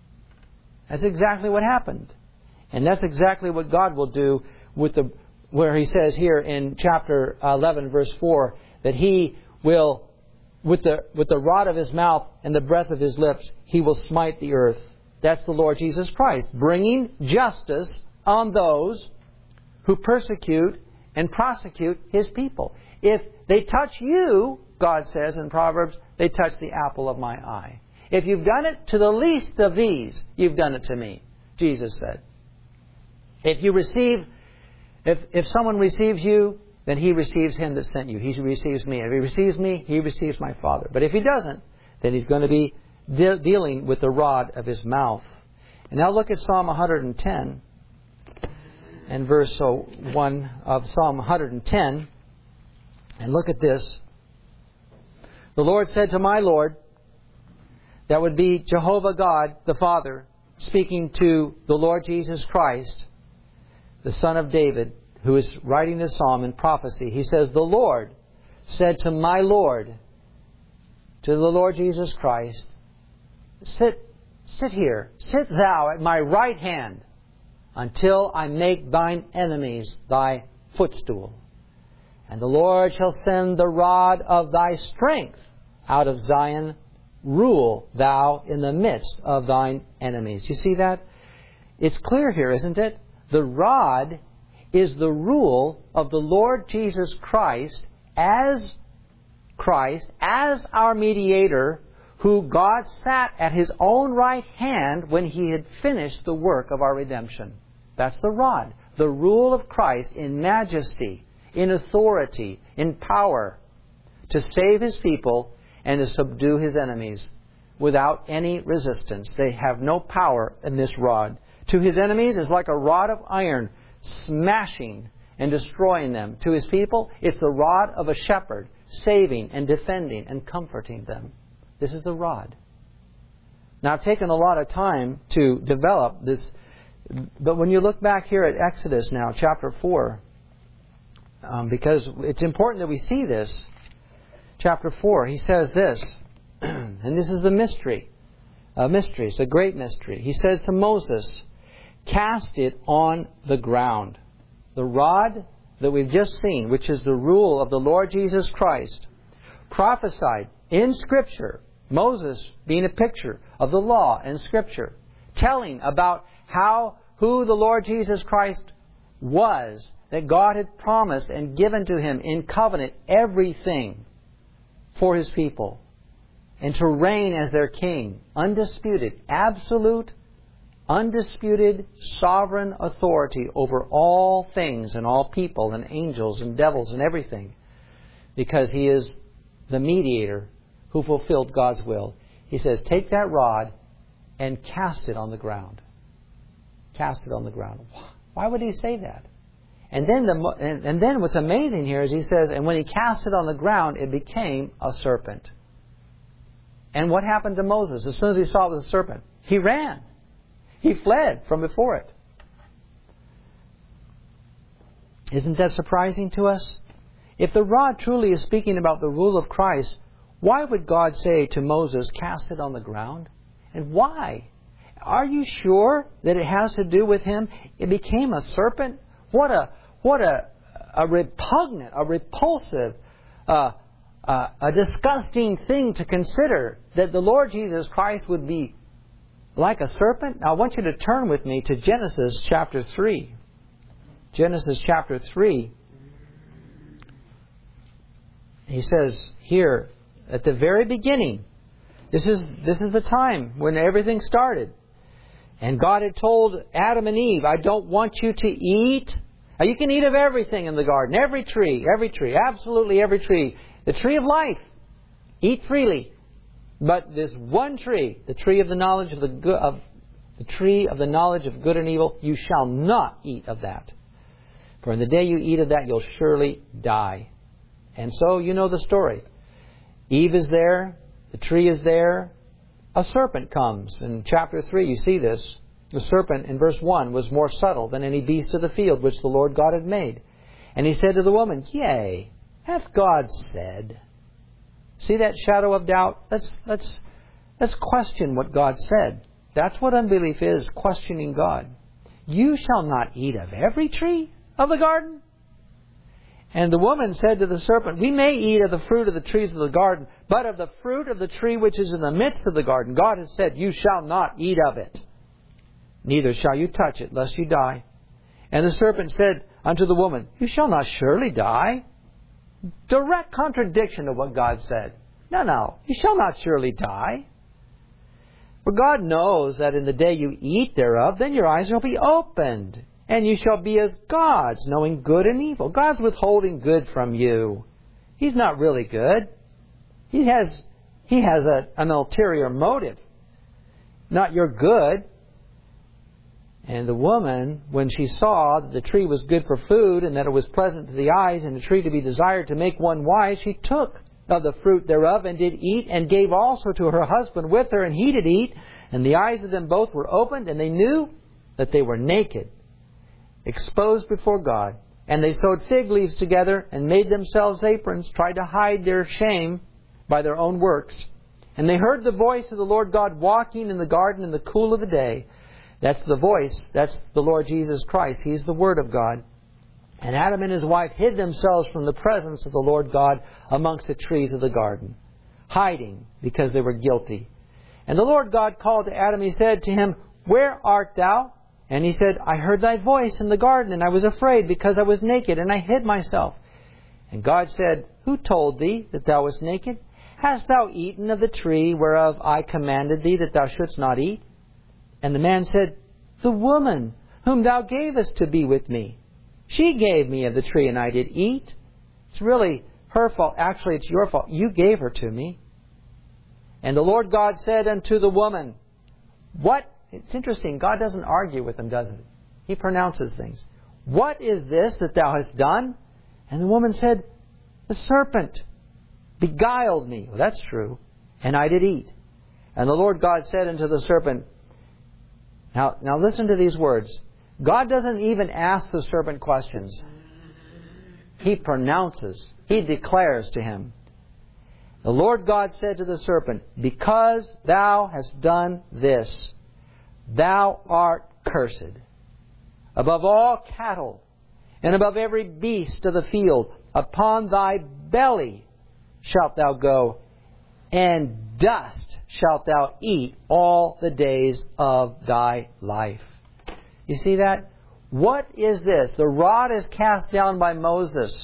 That's exactly what happened. And that's exactly what God will do with the, where He says here in chapter eleven, verse four, that He will, with the, with the rod of His mouth and the breath of His lips, He will smite the earth. That's the Lord Jesus Christ, bringing justice on those who persecute and prosecute His people. If they touch you, God says in Proverbs, they touch the apple of my eye. If you've done it to the least of these, you've done it to me, Jesus said. If you receive, if, if someone receives you, then he receives him that sent you. He receives me. If he receives me, he receives my Father. But if he doesn't, then he's going to be de- dealing with the rod of his mouth. And now look at Psalm one hundred ten and verse one of Psalm one hundred ten. And look at this. The Lord said to my Lord, that would be Jehovah God, the Father, speaking to the Lord Jesus Christ, the Son of David, who is writing this psalm in prophecy. He says, the Lord said to my Lord, to the Lord Jesus Christ, Sit, sit here, sit thou at my right hand, until I make thine enemies thy footstool. And the Lord shall send the rod of thy strength out of Zion. Rule thou in the midst of thine enemies. You see that? It's clear here, isn't it? The rod is the rule of the Lord Jesus Christ as Christ, as our mediator, who God sat at His own right hand when He had finished the work of our redemption. That's the rod. The rule of Christ in majesty, in authority, in power, to save His people and to subdue His enemies without any resistance. They have no power in this rod To His enemies, it's like a rod of iron, smashing and destroying them. To His people, it's the rod of a shepherd, saving and defending and comforting them. This is the rod. Now, I've taken a lot of time to develop this, but when you look back here at Exodus now, chapter four, um, because it's important that we see this, chapter four, he says this, and this is the mystery, a mystery, it's a great mystery. He says to Moses, cast it on the ground. The rod that we've just seen, which is the rule of the Lord Jesus Christ, prophesied in Scripture, Moses being a picture of the law and Scripture, telling about how, who the Lord Jesus Christ was, that God had promised and given to Him in covenant everything for His people, and to reign as their king, undisputed, absolute, undisputed, sovereign authority over all things and all people and angels and devils and everything, because He is the mediator who fulfilled God's will. He says, take that rod and cast it on the ground. Cast it on the ground. Why would He say that? And then, the, and, and then what's amazing here is He says, and when He cast it on the ground, it became a serpent. And what happened to Moses? As soon as he saw it was a serpent, he ran. He fled from before it. Isn't that surprising to us? If the rod truly is speaking about the rule of Christ, why would God say to Moses, cast it on the ground? And why? Are you sure that it has to do with him? It became a serpent? What a what a, a repugnant, a repulsive, uh, uh, a disgusting thing to consider, that the Lord Jesus Christ would be like a serpent. Now I want you to turn with me to Genesis chapter three. Genesis chapter three. He says here, at the very beginning, this is this is the time when everything started. And God had told Adam and Eve, I don't want you to eat. Now, you can eat of everything in the garden. Every tree, every tree, absolutely every tree. The tree of life. Eat freely. But this one tree, the tree of the knowledge of the good, of the tree of the knowledge of good and evil, you shall not eat of that. For in the day you eat of that, you'll surely die. And so you know the story. Eve is there. The tree is there. A serpent comes. In chapter three, you see this. The serpent, in verse one, was more subtle than any beast of the field which the Lord God had made. And he said to the woman, Yea, hath God said? See that shadow of doubt? Let's, let's, let's question what God said. That's what unbelief is, questioning God. You shall not eat of every tree of the garden? And the woman said to the serpent, We may eat of the fruit of the trees of the garden, but of the fruit of the tree which is in the midst of the garden, God has said, You shall not eat of it. Neither shall you touch it, lest you die. And the serpent said unto the woman, You shall not surely die. Direct contradiction of what God said. No, no, you shall not surely die. For God knows that in the day you eat thereof, then your eyes shall be opened, and you shall be as gods, knowing good and evil. God's withholding good from you. He's not really good. He has, he has a, an ulterior motive. Not your good. And the woman, when she saw that the tree was good for food, and that it was pleasant to the eyes, and a tree to be desired to make one wise, she took of the fruit thereof, and did eat, and gave also to her husband with her, and he did eat. And the eyes of them both were opened, and they knew that they were naked, exposed before God. And they sewed fig leaves together, and made themselves aprons, tried to hide their shame by their own works. And they heard the voice of the Lord God walking in the garden in the cool of the day. That's the voice. That's the Lord Jesus Christ. He's the Word of God. And Adam and his wife hid themselves from the presence of the Lord God amongst the trees of the garden, hiding because they were guilty. And the Lord God called to Adam. He said to him, Where art thou? And he said, I heard thy voice in the garden, and I was afraid because I was naked, and I hid myself. And God said, Who told thee that thou wast naked? Hast thou eaten of the tree whereof I commanded thee that thou shouldst not eat? And the man said, The woman whom thou gavest to be with me, she gave me of the tree, and I did eat. It's really her fault. Actually, it's your fault. You gave her to me. And the Lord God said unto the woman, What it's interesting. God doesn't argue with them, does He? He pronounces things. What is this that thou hast done? And the woman said, the serpent beguiled me. Well, that's true. And I did eat. And the Lord God said unto the serpent, now, now listen to these words. God doesn't even ask the serpent questions. He pronounces. He declares to him. The Lord God said to the serpent, because thou hast done this, thou art cursed above all cattle and above every beast of the field. Upon thy belly shalt thou go, and dust shalt thou eat all the days of thy life. You see that? What is this? The rod is cast down by Moses.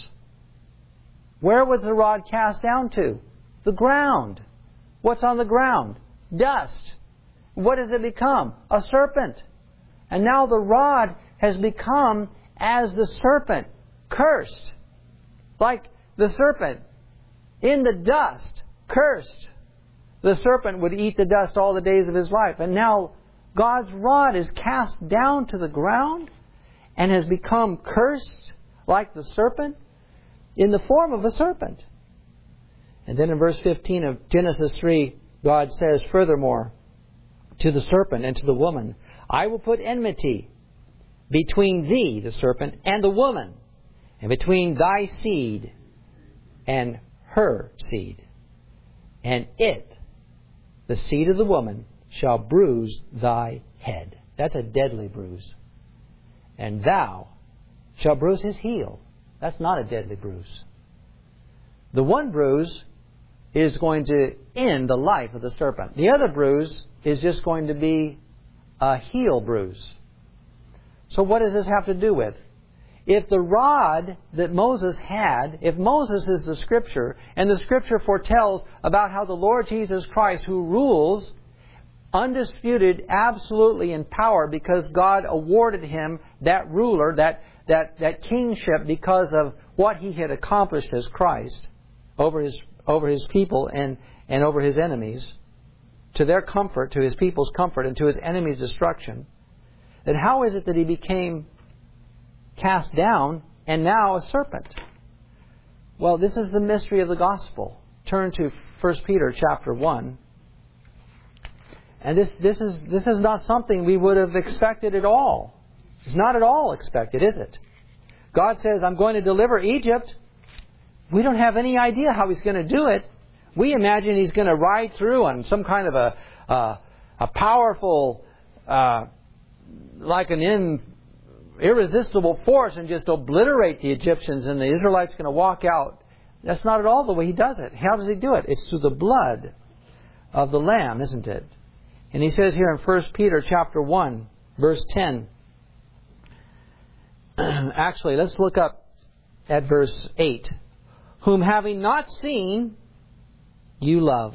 Where was the rod cast down to? The ground. What's on the ground? Dust. What does it become? A serpent. And now the rod has become as the serpent, cursed. Like the serpent in the dust, cursed. The serpent would eat the dust all the days of his life. And now God's rod is cast down to the ground and has become cursed like the serpent in the form of a serpent. And then in verse fifteen of Genesis three, God says, furthermore, to the serpent and to the woman, I will put enmity between thee, the serpent, and the woman, and between thy seed and her seed. And it, the seed of the woman, shall bruise thy head. That's a deadly bruise. And thou shalt bruise his heel. That's not a deadly bruise. The one bruise is going to end the life of the serpent. The other bruise is just going to be a heel bruise. So what does this have to do with? If the rod that Moses had, if Moses is the Scripture, and the Scripture foretells about how the Lord Jesus Christ, who rules undisputed, absolutely in power, because God awarded him that ruler, that, that, that kingship, because of what he had accomplished as Christ over his, over his people and, and over his enemies, to their comfort, to his people's comfort, and to his enemies' destruction, then how is it that he became cast down and now a serpent? Well, this is the mystery of the gospel. Turn to First Peter chapter one. And this, this is this is not something we would have expected at all. It's not at all expected, is it? God says, I'm going to deliver Egypt. We don't have any idea how He's going to do it. We imagine He's going to ride through on some kind of a uh, a powerful, uh, like an in, irresistible force, and just obliterate the Egyptians, and the Israelites are going to walk out. That's not at all the way He does it. How does He do it? It's through the blood of the Lamb, isn't it? And He says here in First Peter chapter one, verse ten. Actually, let's look up at verse eight. Whom having not seen, you love.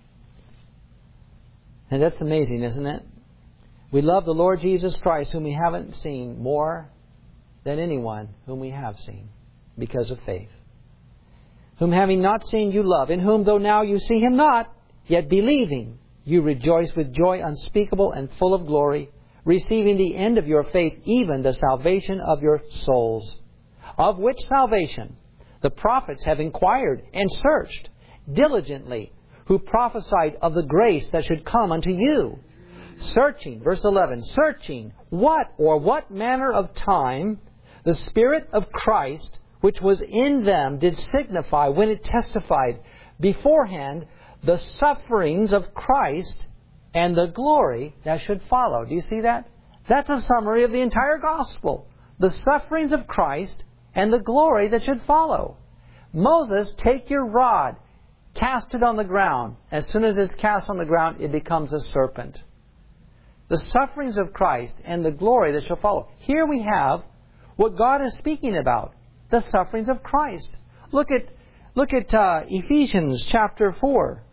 And that's amazing, isn't it? We love the Lord Jesus Christ, whom we haven't seen, more than anyone whom we have seen, because of faith. Whom having not seen, you love. In whom, though now you see Him not, yet believing, you rejoice with joy unspeakable and full of glory, receiving the end of your faith, even the salvation of your souls. Of which salvation the prophets have inquired and searched diligently, who prophesied of the grace that should come unto you. Searching, verse eleven, searching what or what manner of time the Spirit of Christ, which was in them, did signify when it testified beforehand the sufferings of Christ and the glory that should follow. Do you see that? That's a summary of the entire gospel. The sufferings of Christ and the glory that should follow. Moses, take your rod, cast it on the ground. As soon as it's cast on the ground, it becomes a serpent. The sufferings of Christ and the glory that shall follow. Here we have what God is speaking about. The sufferings of Christ. Look at, look at uh, Ephesians chapter four.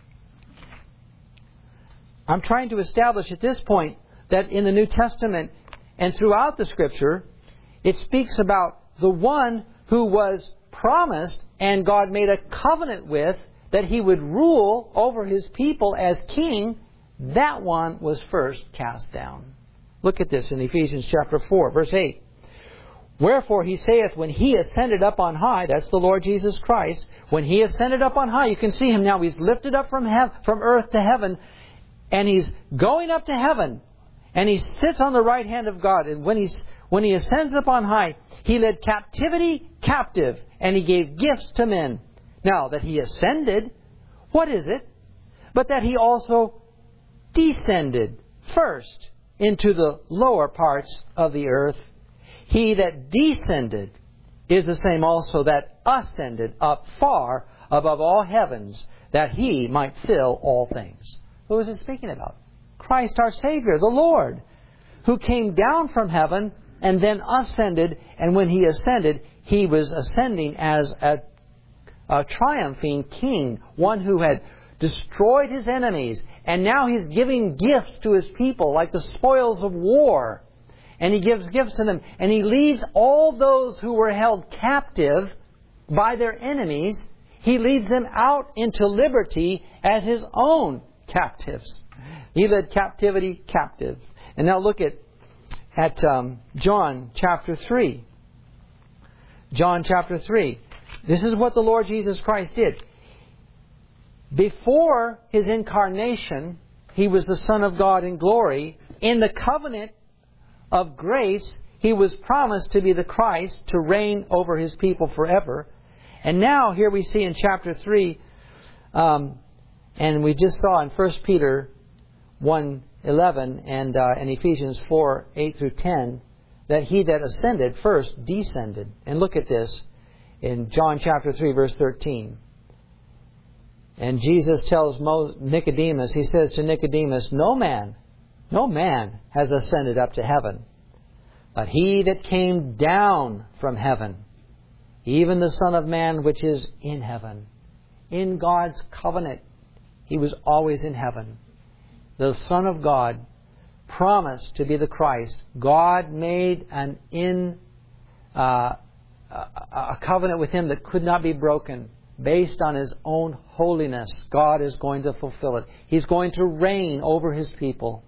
I'm trying to establish at this point that in the New Testament and throughout the Scripture, it speaks about the one who was promised and God made a covenant with, that He would rule over His people as king. that one was first cast down. Look at this in Ephesians chapter four, verse eight. Wherefore he saith, when he ascended up on high, that's the Lord Jesus Christ, when he ascended up on high, you can see him now, he's lifted up from heaven, from earth to heaven, and he's going up to heaven, and he sits on the right hand of God. And when he's when he ascends up on high, he led captivity captive, and he gave gifts to men. Now that he ascended, what is it? But that he also descended first into the lower parts of the earth. He that descended is the same also that ascended up far above all heavens, that he might fill all things. Who is it speaking about? Christ our Savior, the Lord, who came down from heaven and then ascended. And when he ascended, he was ascending as a, a triumphing king, one who had destroyed his enemies. And now he's giving gifts to his people, like the spoils of war. And he gives gifts to them. And he leads all those who were held captive by their enemies, he leads them out into liberty as his own captives. He led captivity captive. And now look at, at um, John chapter three. John chapter three. This is what the Lord Jesus Christ did. Before his incarnation, he was the Son of God in glory. In the covenant of grace, he was promised to be the Christ, to reign over his people forever. And now here we see in chapter three, um, and we just saw in First Peter one eleven and uh, in Ephesians four eight through ten, that he that ascended first descended. And look at this in John chapter three, verse thirteen. And Jesus tells Nicodemus, he says to Nicodemus, No man, no man has ascended up to heaven, but he that came down from heaven, even the Son of Man which is in heaven. In God's covenant, he was always in heaven. The Son of God promised to be the Christ. God made an in uh, a covenant with him that could not be broken. Based on his own holiness, God is going to fulfill it. He's going to reign over his people.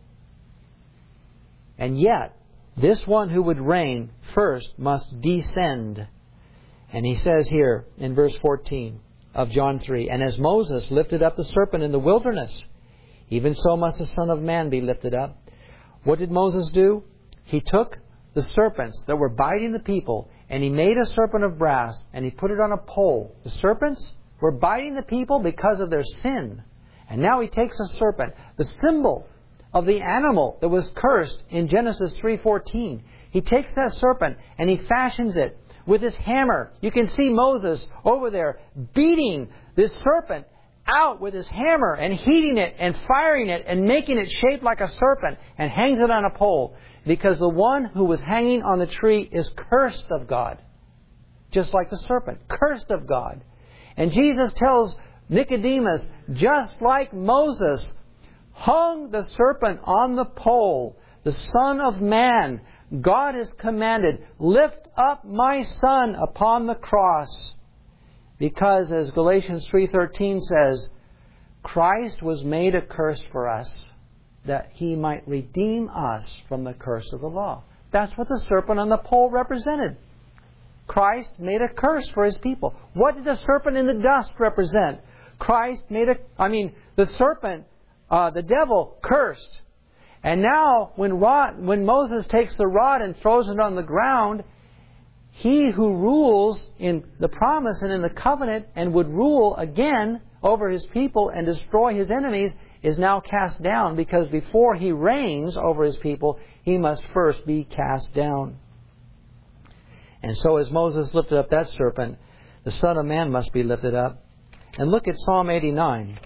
And yet, this one who would reign first must descend. And he says here in verse fourteen of John three, And as Moses lifted up the serpent in the wilderness, even so must the Son of Man be lifted up. What did Moses do? He took the serpents that were biting the people, and he made a serpent of brass, and he put it on a pole. The serpents were biting the people because of their sin. And now he takes a serpent, the symbol of the animal that was cursed in Genesis three fourteen. He takes that serpent and he fashions it with his hammer. You can see Moses over there beating this serpent out with his hammer and heating it and firing it and making it shaped like a serpent, and hangs it on a pole. Because the one who was hanging on the tree is cursed of God. Just like the serpent. Cursed of God. And Jesus tells Nicodemus, just like Moses hung the serpent on the pole, the Son of Man, God has commanded, lift up my Son upon the cross. Because as Galatians three thirteen says, Christ was made a curse for us, that he might redeem us from the curse of the law. That's what the serpent on the pole represented. Christ made a curse for his people. What did the serpent in the dust represent? Christ made a, I mean, the serpent, uh, the devil cursed. And now when rod, when Moses takes the rod and throws it on the ground, he who rules in the promise and in the covenant and would rule again over his people and destroy his enemies is now cast down, because before he reigns over his people, he must first be cast down. And so as Moses lifted up that serpent, the Son of Man must be lifted up. And look at Psalm eighty-nine.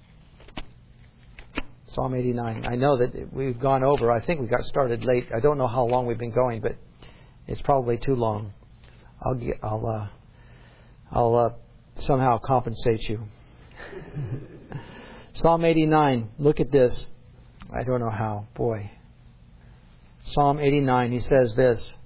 Psalm eighty-nine. I know that we've gone over. I think we got started late. I don't know how long we've been going, but it's probably too long. I'll get, I'll uh, I'll uh, somehow compensate you. Psalm eighty-nine. Look at this. I don't know how. Boy. Psalm eighty-nine. He says this.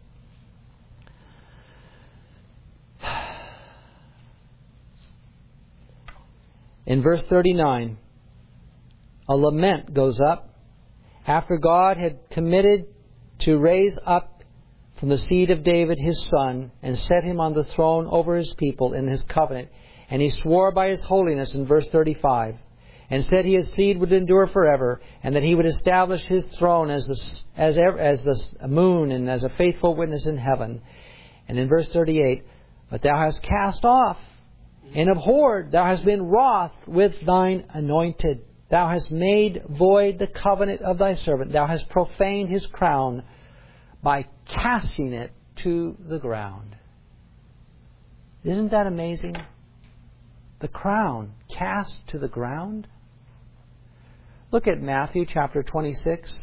In verse thirty-nine a lament goes up after God had committed to raise up from the seed of David his son and set him on the throne over his people in his covenant. And he swore by his holiness in verse thirty-five, and said his seed would endure forever, and that he would establish his throne as the, as, as the moon and as a faithful witness in heaven. And in verse thirty-eight, but thou hast cast off and abhorred, thou hast been wroth with thine anointed. Thou hast made void the covenant of thy servant. Thou hast profaned his crown by casting it to the ground. Isn't that amazing? The crown cast to the ground. Look at Matthew chapter twenty-six.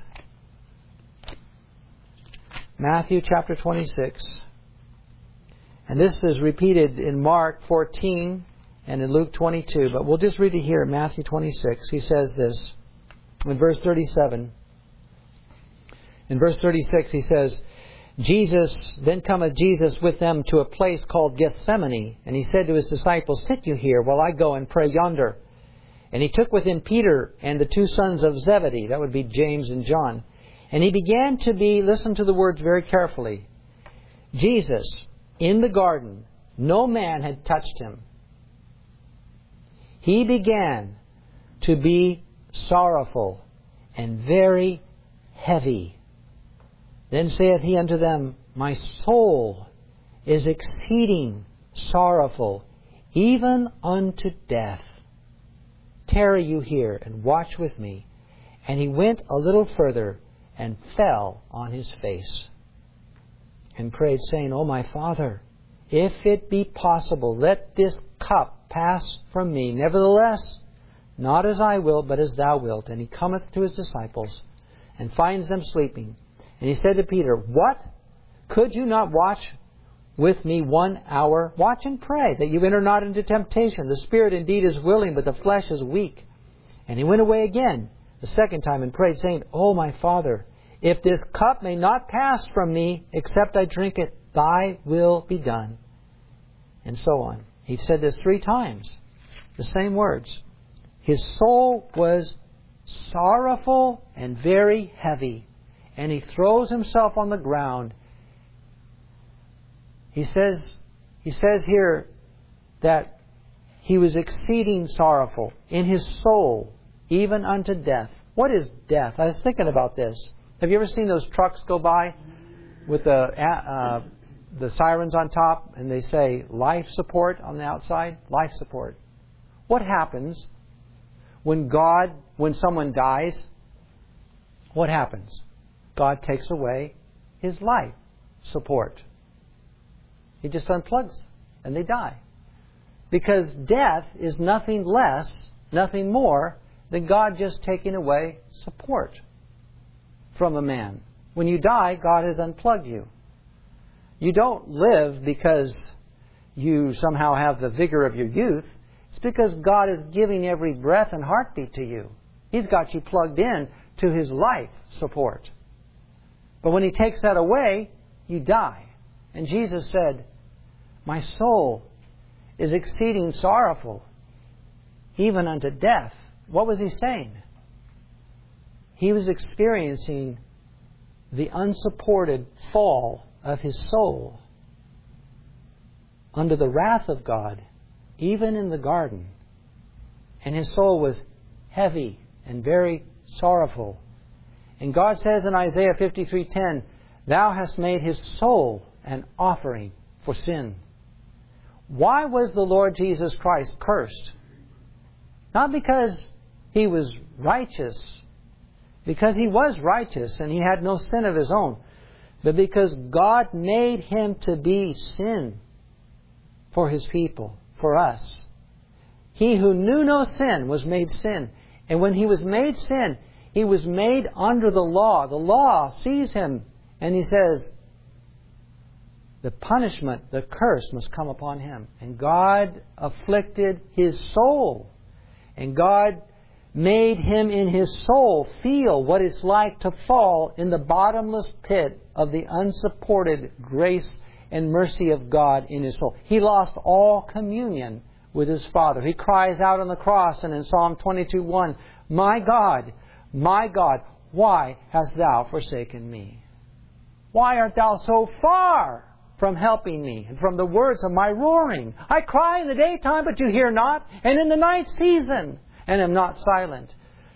Matthew chapter twenty-six. And this is repeated in Mark fourteen and in Luke twenty-two. But we'll just read it here in Matthew twenty-six. He says this in verse thirty-seven. In verse thirty-six he says, Jesus, then cometh Jesus with them to a place called Gethsemane, and he said to his disciples, sit you here while I go and pray yonder. And he took with him Peter and the two sons of Zebedee, that would be James and John. And he began to be, listen to the words very carefully, Jesus, in the garden, no man had touched him. He began to be sorrowful and very heavy. Then saith he unto them, my soul is exceeding sorrowful, even unto death. Tarry you here and watch with me. And he went a little further and fell on his face and prayed, saying, O my Father, if it be possible, let this cup pass from me. Nevertheless, not as I will, but as thou wilt. And he cometh to his disciples and finds them sleeping. And he said to Peter, what? Could you not watch with me one hour? Watch and pray, that you enter not into temptation. The spirit indeed is willing, but the flesh is weak. And he went away again the second time and prayed, saying, O my Father, if this cup may not pass from me, except I drink it, thy will be done. And so on. He said this three times. The same words. His soul was sorrowful and very heavy. And he throws himself on the ground. He says, he says here that he was exceeding sorrowful in his soul, even unto death. What is death? I was thinking about this. Have you ever seen those trucks go by with the uh, the sirens on top, and they say life support on the outside? Life support. What happens when God, when someone dies? What happens? God takes away his life support. He just unplugs and they die. Because death is nothing less, nothing more than God just taking away support from a man. When you die, God has unplugged you. You don't live because you somehow have the vigor of your youth. It's because God is giving every breath and heartbeat to you. He's got you plugged in to his life support. But when he takes that away, you die. And Jesus said, my soul is exceeding sorrowful, even unto death. What was he saying? He was experiencing the unsupported fall of his soul under the wrath of God, even in the garden. And his soul was heavy and very sorrowful. And God says in Isaiah fifty-three ten, thou hast made his soul an offering for sin. Why was the Lord Jesus Christ cursed? Not because he was righteous, because he was righteous and he had no sin of his own, but because God made him to be sin for his people, for us. He who knew no sin was made sin. And when he was made sin, he was made under the law. The law sees him and he says, the punishment, the curse must come upon him. And God afflicted his soul. And God made him in his soul feel what it's like to fall in the bottomless pit of the unsupported grace and mercy of God in his soul. He lost all communion with his Father. He cries out on the cross, and in Psalm twenty-two one, My God, my God, why hast thou forsaken me? Why art thou so far from helping me and from the words of my roaring? I cry in the daytime, but you hear not, and in the night season, and am not silent.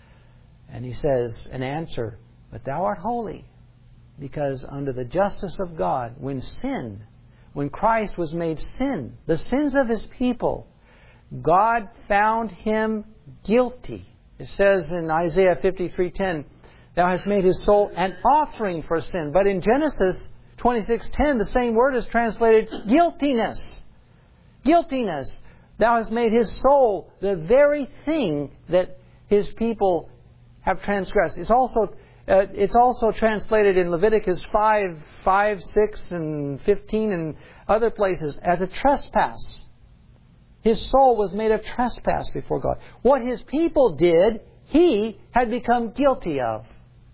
And he says, an answer, but thou art holy, because under the justice of God, when sin, when Christ was made sin, the sins of His people, God found Him guilty. It says in Isaiah fifty-three ten, thou hast made His soul an offering for sin. But in Genesis twenty-six ten, the same word is translated guiltiness. Guiltiness. Thou hast made His soul the very thing that His people have transgressed. It's also uh, it's also translated in Leviticus five, five, six, and fifteen, and other places as a trespass. His soul was made of trespass before God. What His people did, He had become guilty of.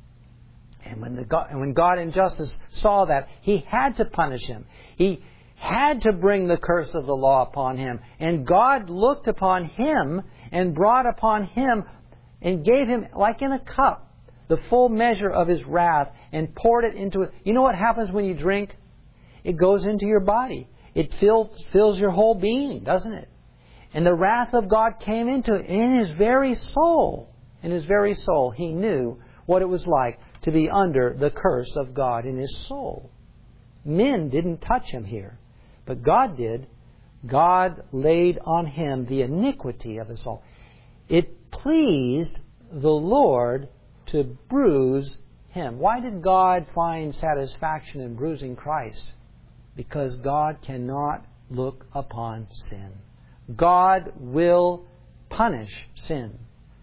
And when, the God, and when God in justice saw that, He had to punish him. He had to bring the curse of the law upon him. And God looked upon him and brought upon him and gave him, like in a cup, the full measure of His wrath and poured it into it. You know what happens when you drink? It goes into your body. It fills, fills your whole being, doesn't it? And the wrath of God came into it. In His very soul, in His very soul, He knew what it was like to be under the curse of God in His soul. Men didn't touch Him here, but God did. God laid on Him the iniquity of His soul. It pleased the Lord to bruise Him. Why did God find satisfaction in bruising Christ? Because God cannot look upon sin. God will punish sin.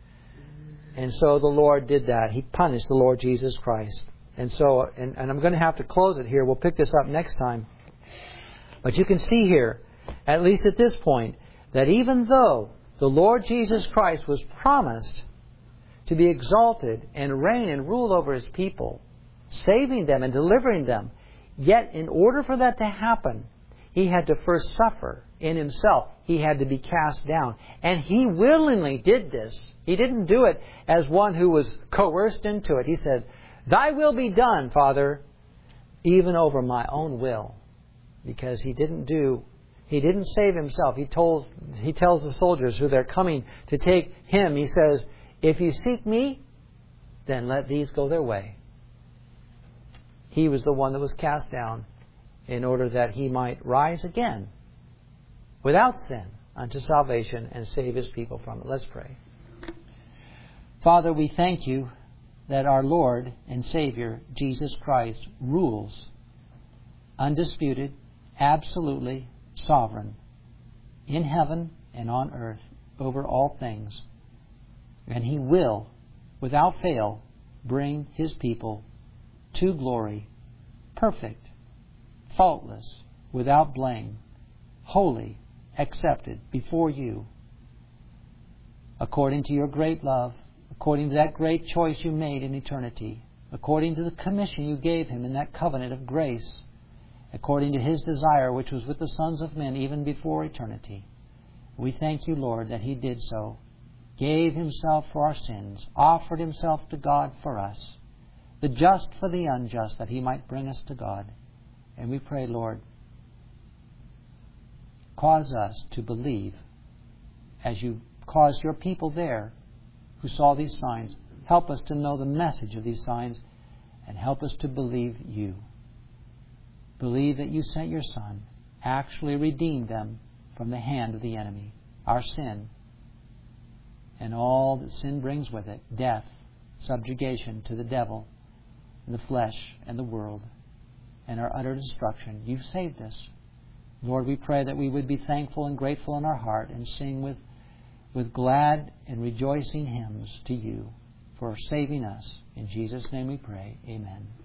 And so the Lord did that. He punished the Lord Jesus Christ. And so, and, and I'm going to have to close it here. We'll pick this up next time. But you can see here, at least at this point, that even though the Lord Jesus Christ was promised to be exalted and reign and rule over His people, saving them and delivering them, yet in order for that to happen, He had to first suffer in Himself. He had to be cast down. And He willingly did this. He didn't do it as one who was coerced into it. He said, Thy will be done, Father, even over my own will. Because He didn't do, He didn't save Himself. He told, He tells the soldiers who they're coming to take Him, He says, if you seek me, then let these go their way. He was the one that was cast down in order that He might rise again without sin unto salvation and save His people from it. Let's pray. Father, we thank You that our Lord and Savior, Jesus Christ, rules undisputed, absolutely sovereign, in heaven and on earth, over all things. And He will, without fail, bring His people to glory, perfect, faultless, without blame, holy, accepted before You, according to Your great love, according to that great choice You made in eternity, according to the commission You gave Him in that covenant of grace, according to His desire which was with the sons of men even before eternity. We thank You, Lord, that He did so, gave Himself for our sins, offered Himself to God for us, the just for the unjust, that He might bring us to God. And we pray, Lord, cause us to believe as You caused Your people there who saw these signs. Help us to know the message of these signs and help us to believe You. Believe that You sent Your Son, actually redeemed them from the hand of the enemy, our sin, and all that sin brings with it, death, subjugation to the devil, and the flesh and the world, and our utter destruction. You've saved us. Lord, we pray that we would be thankful and grateful in our heart and sing with, with glad and rejoicing hymns to You for saving us. In Jesus' name we pray. Amen.